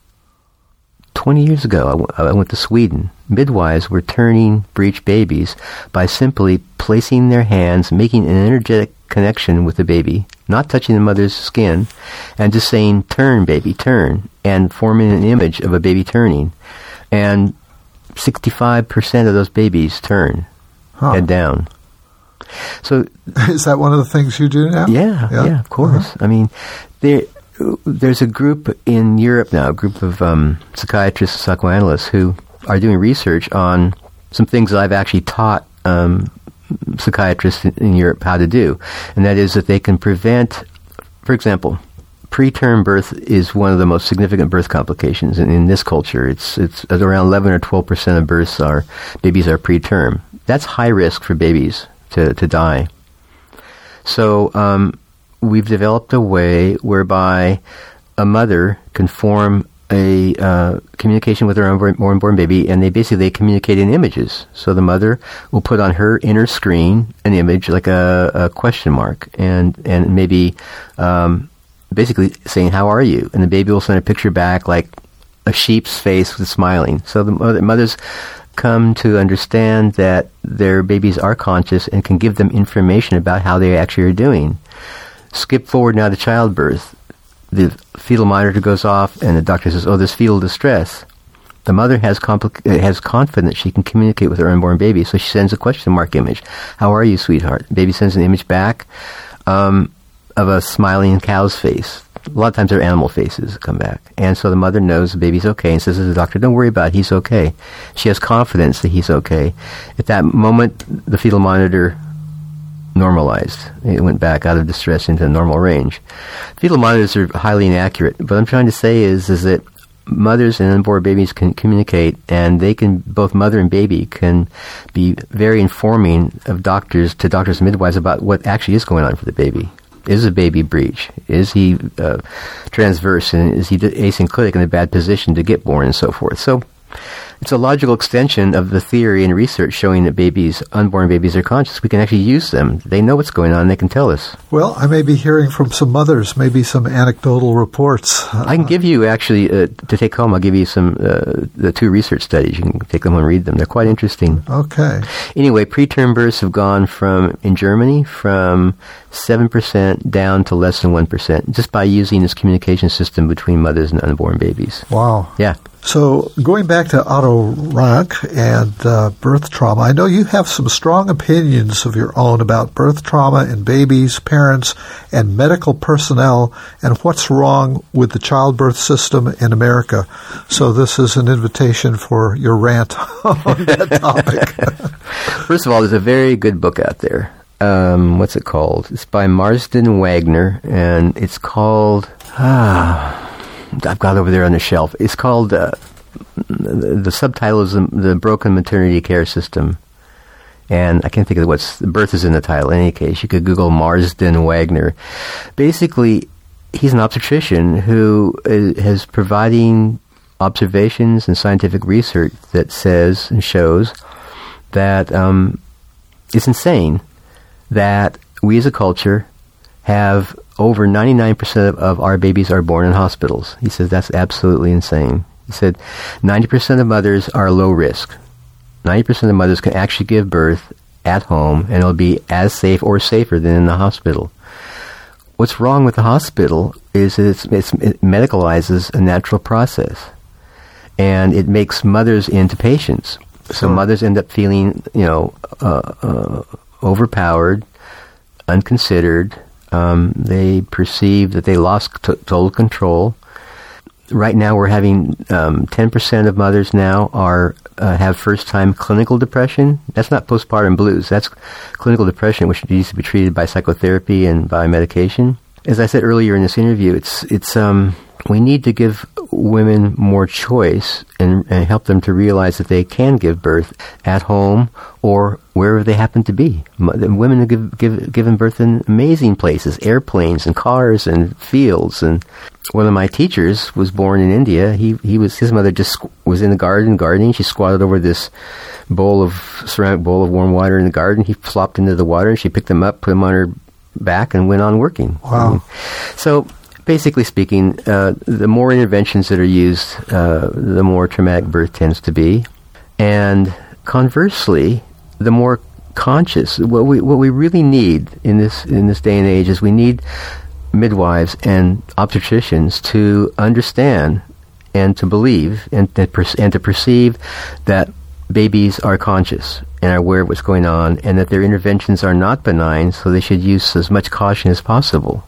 twenty years ago, I, w- I went to Sweden. Midwives were turning breech babies by simply placing their hands, making an energetic connection with the baby, not touching the mother's skin, and just saying, "Turn, baby, turn," and forming an image of a baby turning. And sixty-five percent of those babies turn, huh. head down. So, is that one of the things you do now? Yeah, yeah, yeah of course. Uh-huh. I mean, there... There's a group in Europe now, a group of um, psychiatrists and psychoanalysts who are doing research on some things that I've actually taught um, psychiatrists in, in Europe how to do. And that is that they can prevent, for example, preterm birth is one of the most significant birth complications. And in this culture, it's it's around eleven or twelve percent of births are, babies are preterm. That's high risk for babies to, to die. So, um, we've developed a way whereby a mother can form a uh, communication with her unborn, unborn baby, and they basically they communicate in images. So the mother will put on her inner screen an image like a, a question mark, and and maybe um, basically saying, "How are you?" And the baby will send a picture back like a sheep's face with smiling. So the mother, mothers come to understand that their babies are conscious and can give them information about how they actually are doing. Skip forward now to childbirth. The fetal monitor goes off, and the doctor says, "Oh, there's fetal distress." The mother has compli- has confidence she can communicate with her unborn baby, so she sends a question mark image. "How are you, sweetheart?" Baby sends an image back um, of a smiling cow's face. A lot of times they're animal faces that come back. And so the mother knows the baby's okay and says to the doctor, "Don't worry about it, he's okay." She has confidence that he's okay. At that moment, the fetal monitor normalized. It went back out of distress into normal range. Fetal monitors are highly inaccurate. What I'm trying to say is, is that mothers and unborn babies can communicate, and they can, both mother and baby can be very informing of doctors, to doctors and midwives about what actually is going on for the baby. Is the baby breech? Is he uh, transverse? And is he asynclitic in a bad position to get born and so forth? So it's a logical extension of the theory and research showing that babies, unborn babies, are conscious. We can actually use them. They know what's going on. They can tell us. Well, I may be hearing from some mothers, maybe some anecdotal reports. I can give you, actually, uh, to take home, I'll give you some, uh, the two research studies. You can take them and read them. They're quite interesting. Okay. Anyway, preterm births have gone from, in Germany, from seven percent down to less than one percent, just by using this communication system between mothers and unborn babies. Wow. Yeah. So going back to Otto Rank and uh, birth trauma, I know you have some strong opinions of your own about birth trauma in babies, parents, and medical personnel, and what's wrong with the childbirth system in America. So this is an invitation for your rant on that topic. First of all, there's a very good book out there. Um, what's it called? It's by Marsden Wagner, and it's called... Ah... I've got it over there on the shelf. It's called, uh, the, the subtitle is the, the Broken Maternity Care System. And I can't think of what's, the birth is in the title. In any case, you could Google Marsden Wagner. Basically, he's an obstetrician who is, is providing observations and scientific research that says and shows that um, it's insane that we as a culture have over ninety-nine percent of, of our babies are born in hospitals. He says that's absolutely insane. He said ninety percent of mothers are low risk. ninety percent of mothers can actually give birth at home, and it'll be as safe or safer than in the hospital. What's wrong with the hospital is that it's, it's, it medicalizes a natural process, and it makes mothers into patients. So sure. Mothers end up feeling, you know, uh, uh, overpowered, unconsidered. Um, they perceive that they lost t- total control. Right now, we're having um, ten percent of mothers now are uh, have first-time clinical depression. That's not postpartum blues. That's clinical depression, which needs to be treated by psychotherapy and by medication. As I said earlier in this interview, it's it's um, we need to give women more choice and, and help them to realize that they can give birth at home or wherever they happen to be. M- women have give, give, given birth in amazing places, airplanes and cars and fields. And one of my teachers was born in India. He he was his mother just was in the garden gardening. She squatted over this bowl of ceramic bowl of warm water in the garden. He flopped into the water, and she picked him up, put him on her back, and went on working. Wow. I mean, so basically speaking, uh, the more interventions that are used, uh, the more traumatic birth tends to be. And conversely, the more conscious. What we what we really need in this in this day and age is we need midwives and obstetricians to understand and to believe and to, per- and to perceive that babies are conscious and are aware of what's going on, and that their interventions are not benign, so they should use as much caution as possible.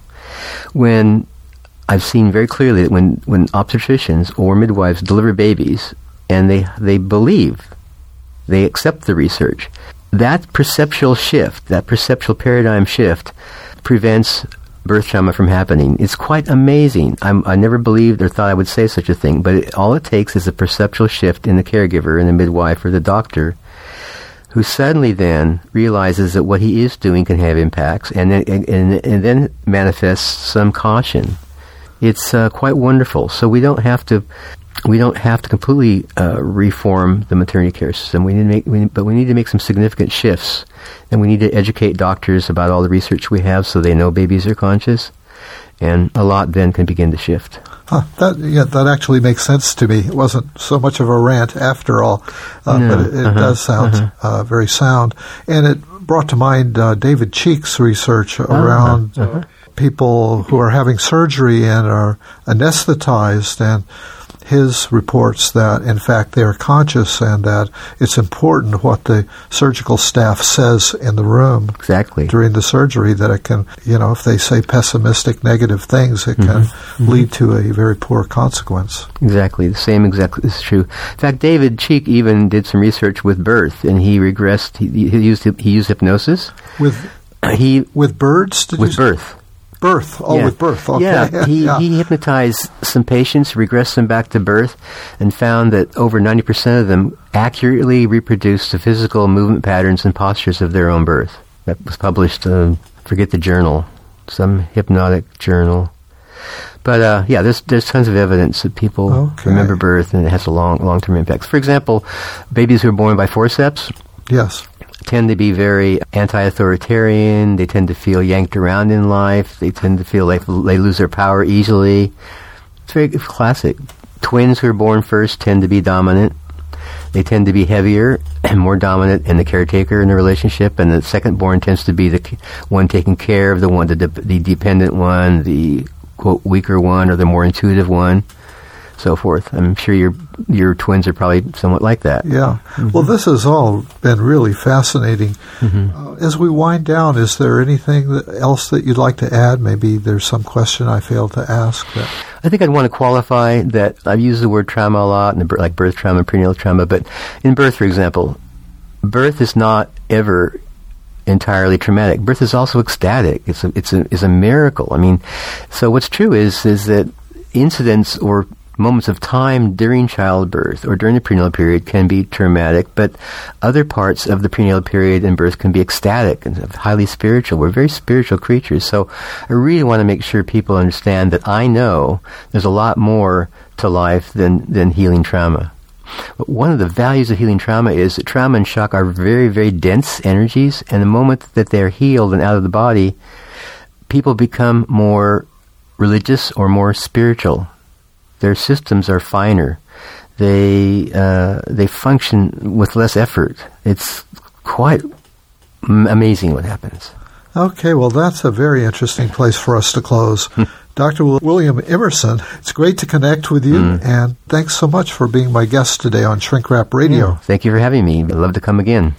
When I've seen very clearly that when, when obstetricians or midwives deliver babies and they they believe, they accept the research, that perceptual shift, that perceptual paradigm shift prevents birth trauma from happening. It's quite amazing. I'm, I never believed or thought I would say such a thing, but it, all it takes is a perceptual shift in the caregiver and the midwife or the doctor, who suddenly then realizes that what he is doing can have impacts, and then, and, and, and then manifests some caution. It's uh, quite wonderful. So we don't have to we don't have to completely uh, reform the maternity care system. We need to make, we, but we need to make some significant shifts, and we need to educate doctors about all the research we have so they know babies are conscious, and a lot then can begin to shift. Huh, that yeah, that actually makes sense to me. It wasn't so much of a rant after all, uh, no, but it, it uh-huh, does sound uh-huh. uh, very sound. And it brought to mind uh, David Cheek's research around uh-huh, uh-huh. people who are having surgery and are anesthetized, and his reports that, in fact, they are conscious and that it's important what the surgical staff says in the room exactly during the surgery, that it can, you know, if they say pessimistic, negative things, it mm-hmm. can mm-hmm. lead to a very poor consequence. Exactly. The same exactly is true. In fact, David Cheek even did some research with birth, and he regressed, he, he used he used hypnosis. With he with birds? Did with you birth. Birth. Oh, yeah. with birth. Okay. Yeah, he, yeah. he hypnotized some patients, regressed them back to birth, and found that over ninety percent of them accurately reproduced the physical movement patterns and postures of their own birth. That was published, uh, forget the journal, some hypnotic journal. But, uh, yeah, there's there's tons of evidence that people okay. remember birth, and it has a long, long-term impacts. For example, babies who are born by forceps. Yes. Tend to be very anti-authoritarian. They tend to feel yanked around in life. They tend to feel like they lose their power easily. It's very classic. Twins who are born first tend to be dominant. They tend to be heavier and more dominant in the caretaker in the relationship, and the second born tends to be the one taking care of the one, the, de- the dependent one, the quote weaker one, or the more intuitive one. So forth. I'm sure your your twins are probably somewhat like that. Yeah. Mm-hmm. Well, this has all been really fascinating. Mm-hmm. Uh, as we wind down, is there anything that else that you'd like to add? Maybe there's some question I failed to ask. That I think I'd want to qualify that I've used the word trauma a lot, and like birth trauma, prenatal trauma, but in birth, for example, birth is not ever entirely traumatic. Birth is also ecstatic. It's a, it's a, it's a miracle. I mean, so what's true is is that incidents or moments of time during childbirth or during the prenatal period can be traumatic, but other parts of the prenatal period and birth can be ecstatic and highly spiritual. We're very spiritual creatures, so I really want to make sure people understand that I know there's a lot more to life than, than healing trauma. But one of the values of healing trauma is that trauma and shock are very, very dense energies, and the moment that they're healed and out of the body, people become more religious or more spiritual. Their systems are finer. They uh, they function with less effort. It's quite m- amazing what happens. Okay, well, that's a very interesting place for us to close. Doctor William Emerson, it's great to connect with you, mm. and thanks so much for being my guest today on Shrink Rap Radio. Yeah, thank you for having me. I'd love to come again.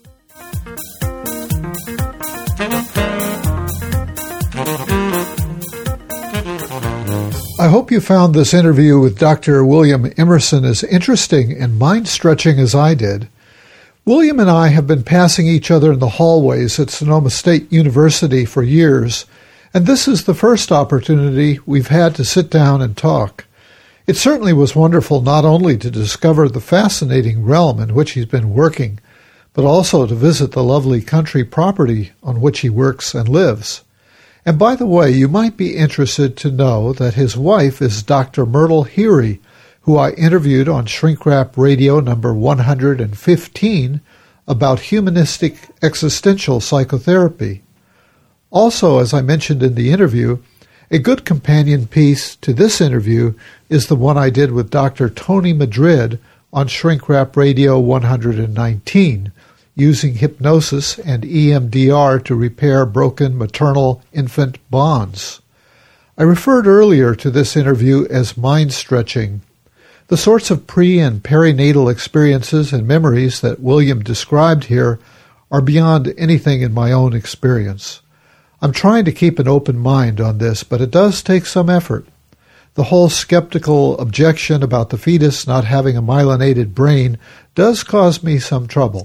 I hope you found this interview with Doctor William Emerson as interesting and mind-stretching as I did. William and I have been passing each other in the hallways at Sonoma State University for years, and this is the first opportunity we've had to sit down and talk. It certainly was wonderful not only to discover the fascinating realm in which he's been working, but also to visit the lovely country property on which he works and lives. And by the way, you might be interested to know that his wife is Doctor Myrtle Heery, who I interviewed on Shrink Rap Radio number one hundred fifteen about humanistic existential psychotherapy. Also, as I mentioned in the interview, a good companion piece to this interview is the one I did with Doctor Tony Madrid on Shrink Rap Radio one hundred nineteen, using hypnosis and E M D R to repair broken maternal-infant bonds. I referred earlier to this interview as mind-stretching. The sorts of pre- and perinatal experiences and memories that William described here are beyond anything in my own experience. I'm trying to keep an open mind on this, but it does take some effort. The whole skeptical objection about the fetus not having a myelinated brain does cause me some trouble.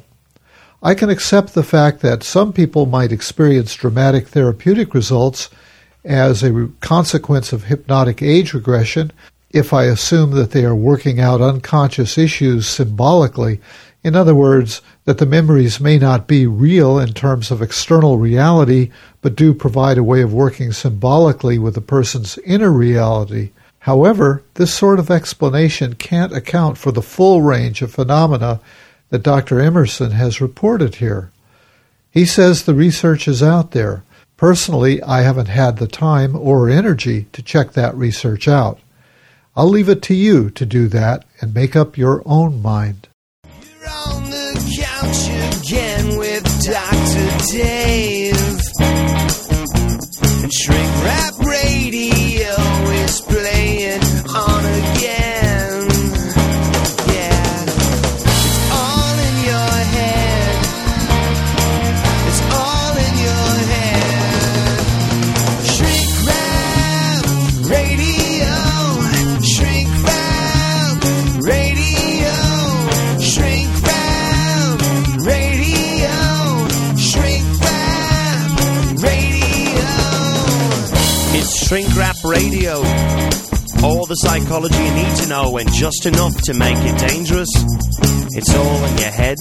I can accept the fact that some people might experience dramatic therapeutic results as a consequence of hypnotic age regression if I assume that they are working out unconscious issues symbolically. In other words, that the memories may not be real in terms of external reality, but do provide a way of working symbolically with a person's inner reality. However, this sort of explanation can't account for the full range of phenomena that Doctor Emerson has reported here. He says the research is out there. Personally, I haven't had the time or energy to check that research out. I'll leave it to you to do that and make up your own mind. You're on the couch again with Doctor Dave. And Shrink Rap Radio is playing on again. Shrink Rap Radio. All the psychology you need to know and just enough to make it dangerous. It's all in your head.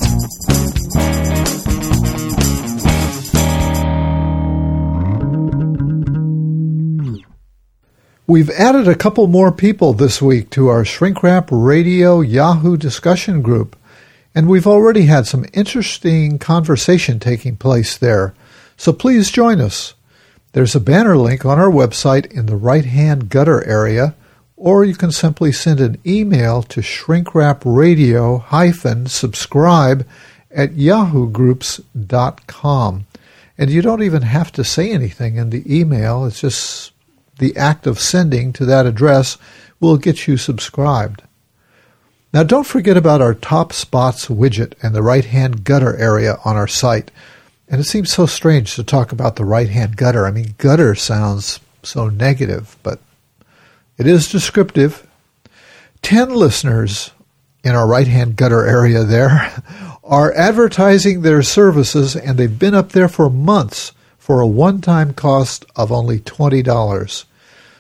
We've added a couple more people this week to our Shrink Rap Radio Yahoo discussion group, and we've already had some interesting conversation taking place there. So please join us. There's a banner link on our website in the right-hand gutter area, or you can simply send an email to shrinkrapradio hyphen subscribe at yahoo groups dot com. And you don't even have to say anything in the email. It's just the act of sending to that address will get you subscribed. Now, don't forget about our Top Spots widget in the right-hand gutter area on our site. And it seems so strange to talk about the right-hand gutter. I mean, gutter sounds so negative, but it is descriptive. Ten listeners in our right-hand gutter area there are advertising their services, and they've been up there for months for a one-time cost of only twenty dollars.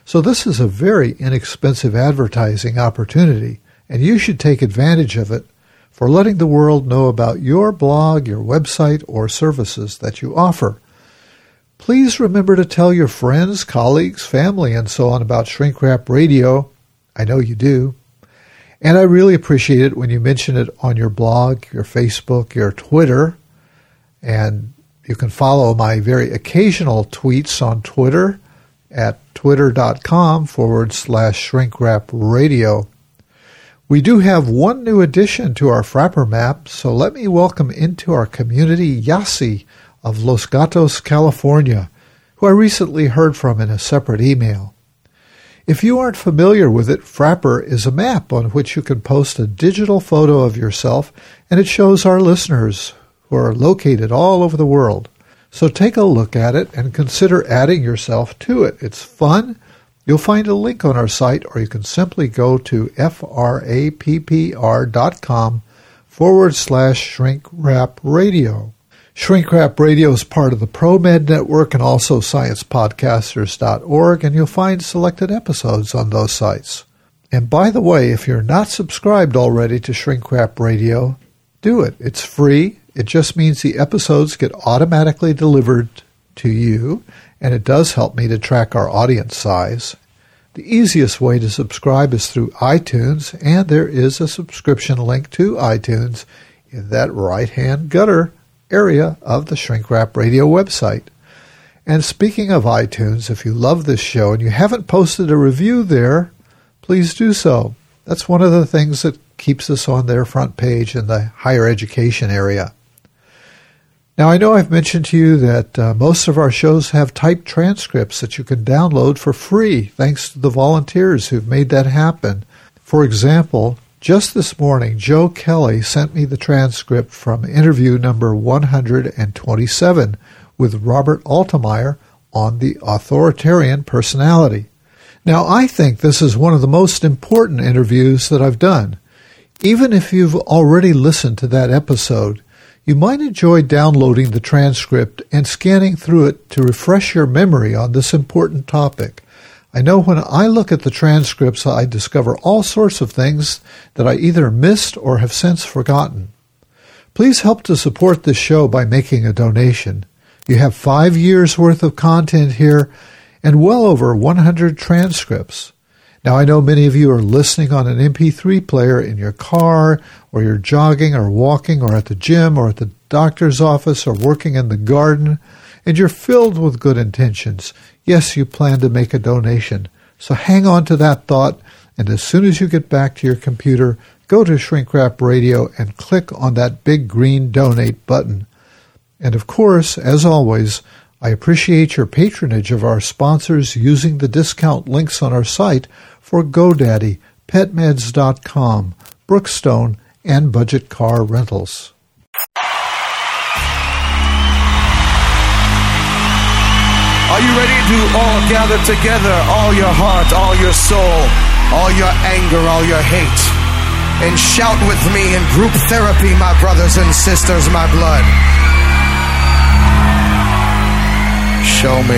So this is a very inexpensive advertising opportunity, and you should take advantage of it for letting the world know about your blog, your website, or services that you offer. Please remember to tell your friends, colleagues, family, and so on about Shrink Rap Radio. I know you do. And I really appreciate it when you mention it on your blog, your Facebook, your Twitter. And you can follow my very occasional tweets on Twitter at twitter.com forward slash shrinkwrap radio. We do have one new addition to our Frapper map, so let me welcome into our community Yasi of Los Gatos, California, who I recently heard from in a separate email. If you aren't familiar with it, Frapper is a map on which you can post a digital photo of yourself, and it shows our listeners who are located all over the world. So take a look at it and consider adding yourself to it. It's fun. You'll find a link on our site, or you can simply go to frappr.com forward slash shrink rap radio. Shrink Rap Radio is part of the ProMed Network and also science podcasters dot org, and you'll find selected episodes on those sites. And by the way, if you're not subscribed already to Shrink Rap Radio, do it. It's free. It just means the episodes get automatically delivered to you, and it does help me to track our audience size. The easiest way to subscribe is through iTunes, and there is a subscription link to iTunes in that right-hand gutter area of the Shrink Rap Radio website. And speaking of iTunes, if you love this show and you haven't posted a review there, please do so. That's one of the things that keeps us on their front page in the higher education area. Now, I know I've mentioned to you that uh, most of our shows have typed transcripts that you can download for free, thanks to the volunteers who've made that happen. For example, just this morning, Joe Kelly sent me the transcript from interview number one hundred twenty-seven with Robert Altemeyer on the authoritarian personality. Now, I think this is one of the most important interviews that I've done. Even if you've already listened to that episode, you might enjoy downloading the transcript and scanning through it to refresh your memory on this important topic. I know when I look at the transcripts, I discover all sorts of things that I either missed or have since forgotten. Please help to support this show by making a donation. You have five years' worth of content here and well over one hundred transcripts. Now, I know many of you are listening on an M P three player in your car, or you're jogging or walking or at the gym or at the doctor's office or working in the garden, and you're filled with good intentions. Yes, you plan to make a donation. So hang on to that thought, and as soon as you get back to your computer, go to Shrink Rap Radio and click on that big green donate button. And of course, as always, I appreciate your patronage of our sponsors using the discount links on our site for GoDaddy, pet meds dot com, Brookstone, and Budget Car Rentals. Are you ready to all gather together, all your heart, all your soul, all your anger, all your hate, and shout with me in group therapy, my brothers and sisters, my blood? Show me.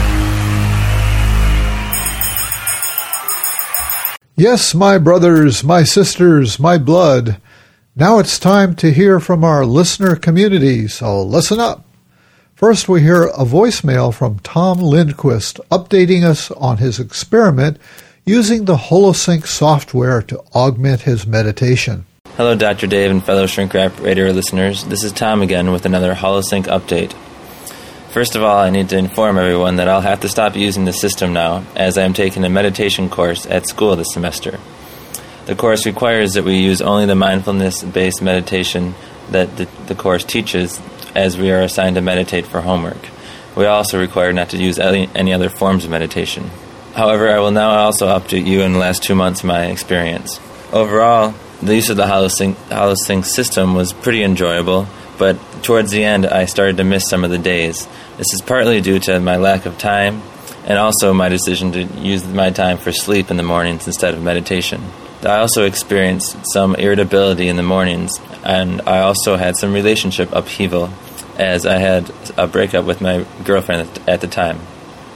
Yes, my brothers, my sisters, my blood. Now it's time to hear from our listener community, so listen up. First, we hear a voicemail from Tom Lindquist updating us on his experiment using the Holosync software to augment his meditation. Hello, Doctor Dave and fellow Shrink Rap Radio listeners. This is Tom again with another Holosync update. First of all, I need to inform everyone that I'll have to stop using the system now, as I am taking a meditation course at school this semester. The course requires that we use only the mindfulness-based meditation that the, the course teaches, as we are assigned to meditate for homework. We are also required not to use any, any other forms of meditation. However, I will now also update you in the last two months of my experience. Overall, the use of the Holosync, Holosync system was pretty enjoyable, but towards the end I started to miss some of the days. This is partly due to my lack of time, and also my decision to use my time for sleep in the mornings instead of meditation. I also experienced some irritability in the mornings, and I also had some relationship upheaval as I had a breakup with my girlfriend at the time.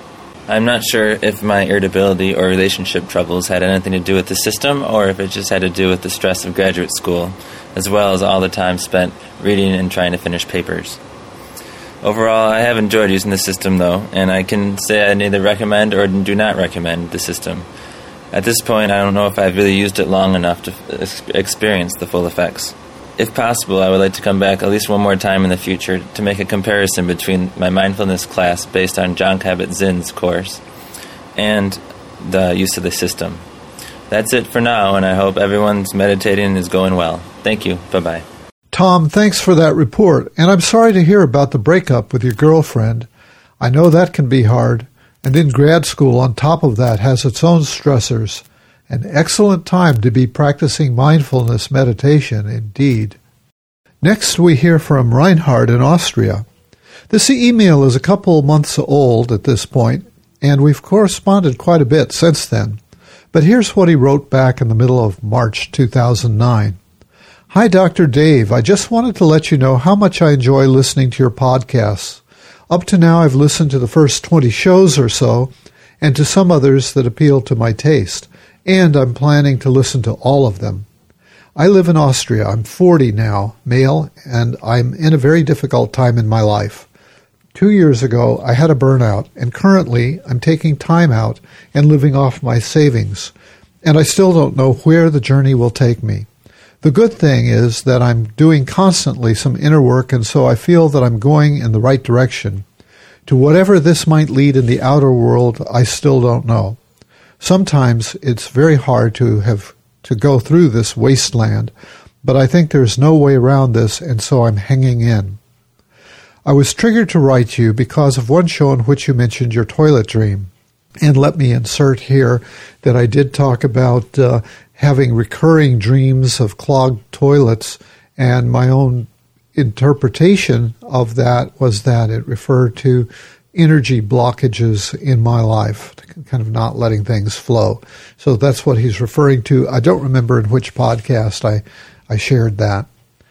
I'm not sure if my irritability or relationship troubles had anything to do with the system or if it just had to do with the stress of graduate school, as well as all the time spent reading and trying to finish papers. Overall, I have enjoyed using the system, though, and I can say I neither recommend or do not recommend the system. At this point, I don't know if I've really used it long enough to ex- experience the full effects. If possible, I would like to come back at least one more time in the future to make a comparison between my mindfulness class based on Jon Kabat-Zinn's course and the use of the system. That's it for now, and I hope everyone's meditating is going well. Thank you. Bye-bye. Tom, thanks for that report, and I'm sorry to hear about the breakup with your girlfriend. I know that can be hard, and in grad school on top of that has its own stressors. An excellent time to be practicing mindfulness meditation, indeed. Next, we hear from Reinhard in Austria. This email is a couple months old at this point, and we've corresponded quite a bit since then. But here's what he wrote back in the middle of March two thousand nine. Hi, Doctor Dave. I just wanted to let you know how much I enjoy listening to your podcasts. Up to now, I've listened to the first twenty shows or so, and to some others that appeal to my taste, and I'm planning to listen to all of them. I live in Austria. I'm forty now, male, and I'm in a very difficult time in my life. Two years ago, I had a burnout, and currently I'm taking time out and living off my savings, and I still don't know where the journey will take me. The good thing is that I'm doing constantly some inner work, and so I feel that I'm going in the right direction. To whatever this might lead in the outer world, I still don't know. Sometimes it's very hard to have to go through this wasteland, but I think there's no way around this, and so I'm hanging in. I was triggered to write you because of one show in which you mentioned your toilet dream. And let me insert here that I did talk about uh, having recurring dreams of clogged toilets, and my own interpretation of that was that it referred to energy blockages in my life, kind of not letting things flow. So that's what he's referring to. I don't remember in which podcast I, I shared that.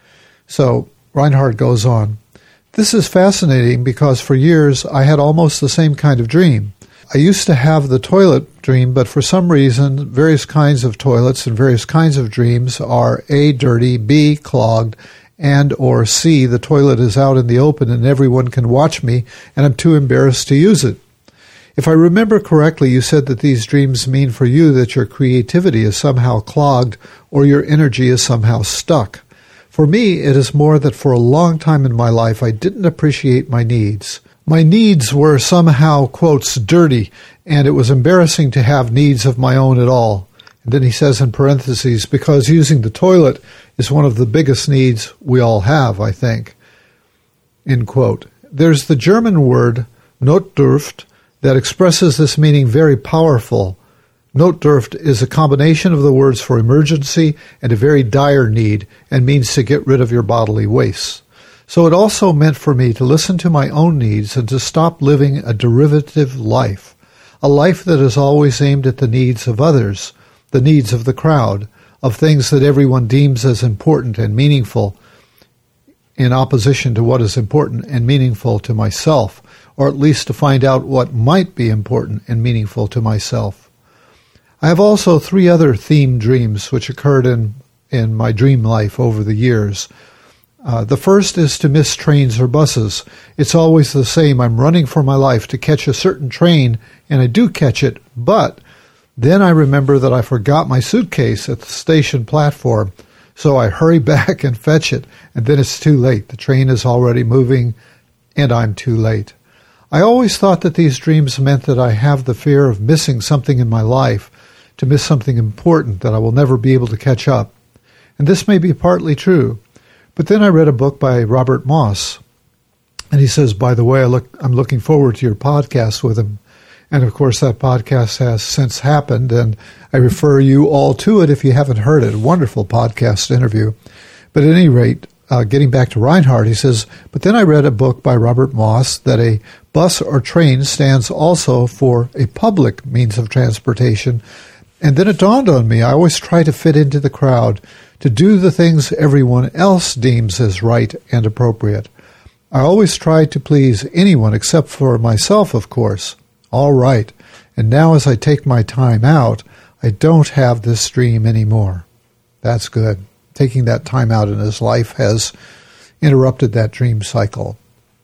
So Reinhard goes on. This is fascinating because for years I had almost the same kind of dream. I used to have the toilet dream, but for some reason, various kinds of toilets and various kinds of dreams are A, dirty, B, clogged, and or C, the toilet is out in the open and everyone can watch me, and I'm too embarrassed to use it. If I remember correctly, you said that these dreams mean for you that your creativity is somehow clogged or your energy is somehow stuck. For me, it is more that for a long time in my life, I didn't appreciate my needs. My needs were somehow, quotes, dirty, and it was embarrassing to have needs of my own at all. And then he says in parentheses, because using the toilet is one of the biggest needs we all have, I think. End quote. There's the German word Notdurft that expresses this meaning very powerful. Notdurft is a combination of the words for emergency and a very dire need, and means to get rid of your bodily wastes. So it also meant for me to listen to my own needs and to stop living a derivative life, a life that is always aimed at the needs of others, the needs of the crowd, of things that everyone deems as important and meaningful, in opposition to what is important and meaningful to myself, or at least to find out what might be important and meaningful to myself. I have also three other themed dreams which occurred in, in my dream life over the years. Uh, the first is to miss trains or buses. It's always the same. I'm running for my life to catch a certain train, and I do catch it, but then I remember that I forgot my suitcase at the station platform, so I hurry back and fetch it, and then it's too late. The train is already moving, and I'm too late. I always thought that these dreams meant that I have the fear of missing something in my life, to miss something important that I will never be able to catch up. And this may be partly true. But then I read a book by Robert Moss, and he says, by the way, I look, I'm looking forward to your podcast with him. And, of course, that podcast has since happened, and I refer you all to it if you haven't heard it. A wonderful podcast interview. But at any rate, uh, getting back to Reinhard, he says, but then I read a book by Robert Moss that a bus or train stands also for a public means of transportation. And then it dawned on me, I always try to fit into the crowd, to do the things everyone else deems as right and appropriate. I always try to please anyone except for myself, of course. All right. And now as I take my time out, I don't have this dream anymore. That's good. Taking that time out in his life has interrupted that dream cycle.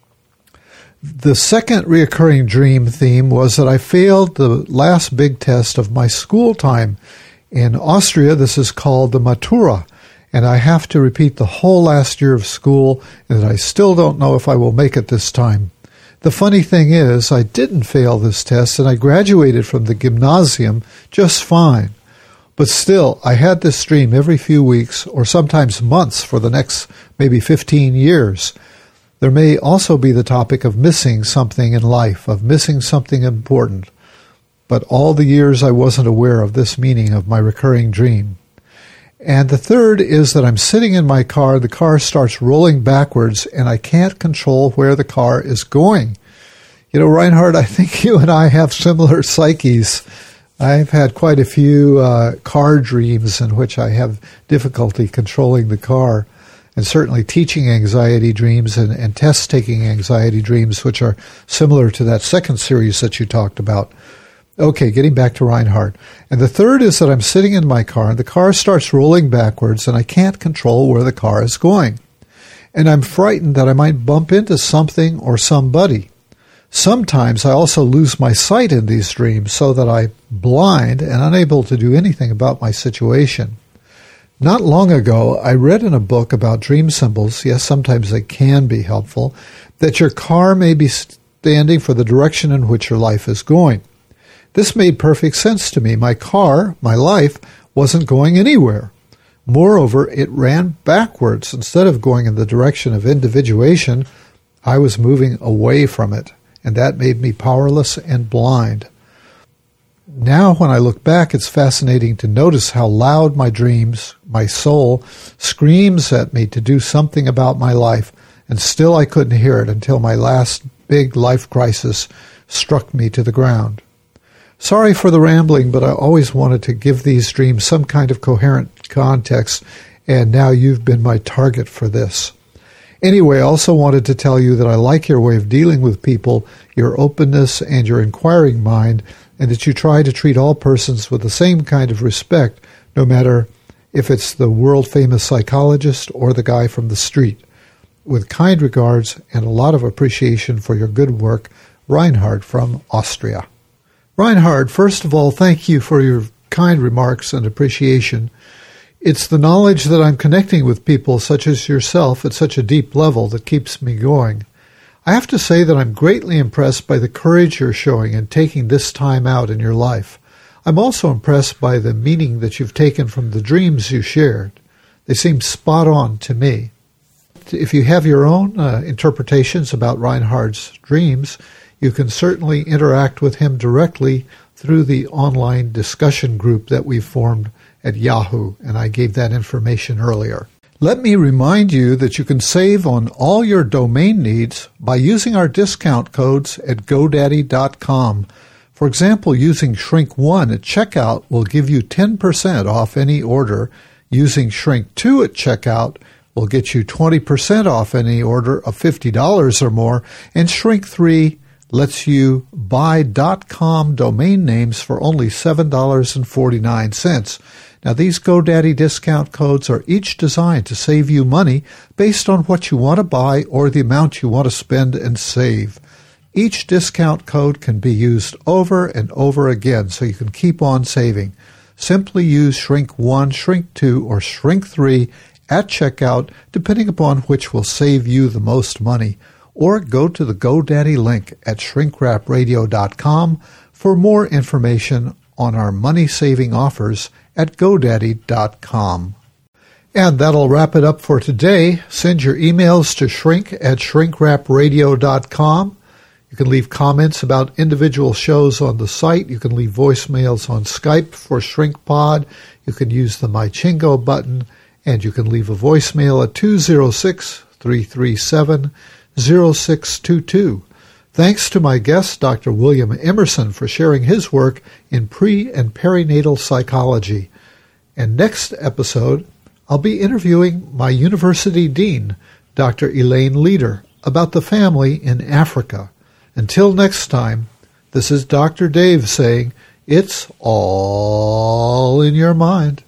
The second reoccurring dream theme was that I failed the last big test of my school time. In Austria, this is called the Matura, and I have to repeat the whole last year of school, and I still don't know if I will make it this time. The funny thing is, I didn't fail this test, and I graduated from the gymnasium just fine. But still, I had this dream every few weeks, or sometimes months for the next maybe fifteen years. There may also be the topic of missing something in life, of missing something important. But all the years I wasn't aware of this meaning of my recurring dream. And the third is that I'm sitting in my car, the car starts rolling backwards, and I can't control where the car is going. You know, Reinhard, I think you and I have similar psyches. I've had quite a few uh, car dreams in which I have difficulty controlling the car. And certainly teaching anxiety dreams and, and test-taking anxiety dreams, which are similar to that second series that you talked about. Okay, getting back to Reinhard. And the third is that I'm sitting in my car, and the car starts rolling backwards, and I can't control where the car is going. And I'm frightened that I might bump into something or somebody. Sometimes I also lose my sight in these dreams so that I'm blind and unable to do anything about my situation. Not long ago, I read in a book about dream symbols, yes, sometimes they can be helpful, that your car may be standing for the direction in which your life is going. This made perfect sense to me. My car, my life, wasn't going anywhere. Moreover, it ran backwards. Instead of going in the direction of individuation, I was moving away from it, and that made me powerless and blind. Now, when I look back, it's fascinating to notice how loud my dreams, my soul, screams at me to do something about my life, and still I couldn't hear it until my last big life crisis struck me to the ground. Sorry for the rambling, but I always wanted to give these dreams some kind of coherent context, and now you've been my target for this. Anyway, I also wanted to tell you that I like your way of dealing with people, your openness and your inquiring mind, and that you try to treat all persons with the same kind of respect, no matter if it's the world-famous psychologist or the guy from the street. With kind regards and a lot of appreciation for your good work, Reinhard from Austria. Reinhard, first of all, thank you for your kind remarks and appreciation. It's the knowledge that I'm connecting with people such as yourself at such a deep level that keeps me going. I have to say that I'm greatly impressed by the courage you're showing in taking this time out in your life. I'm also impressed by the meaning that you've taken from the dreams you shared. They seem spot on to me. If you have your own uh, interpretations about Reinhard's dreams, you can certainly interact with him directly through the online discussion group that we've formed at Yahoo, and I gave that information earlier. Let me remind you that you can save on all your domain needs by using our discount codes at GoDaddy dot com. For example, using Shrink one at checkout will give you ten percent off any order. Using Shrink two at checkout will get you twenty percent off any order of fifty dollars or more, and Shrink three lets you buy .com domain names for only seven dollars and forty-nine cents. Now, these GoDaddy discount codes are each designed to save you money based on what you want to buy or the amount you want to spend and save. Each discount code can be used over and over again, so you can keep on saving. Simply use Shrink one, Shrink two, or Shrink three at checkout, depending upon which will save you the most money. Or go to the GoDaddy link at shrink rap radio dot com for more information on our money-saving offers at GoDaddy dot com. And that'll wrap it up for today. Send your emails to shrink at shrink rap radio dot com. You can leave comments about individual shows on the site. You can leave voicemails on Skype for ShrinkPod. You can use the My Chingo button, and you can leave a voicemail at two oh six, three three seven, oh six two two. Thanks to my guest, Doctor William Emerson, for sharing his work in pre- and perinatal psychology. And next episode, I'll be interviewing my university dean, Doctor Elaine Leader, about the family in Africa. Until next time, This is Doctor Dave saying, it's all in your mind.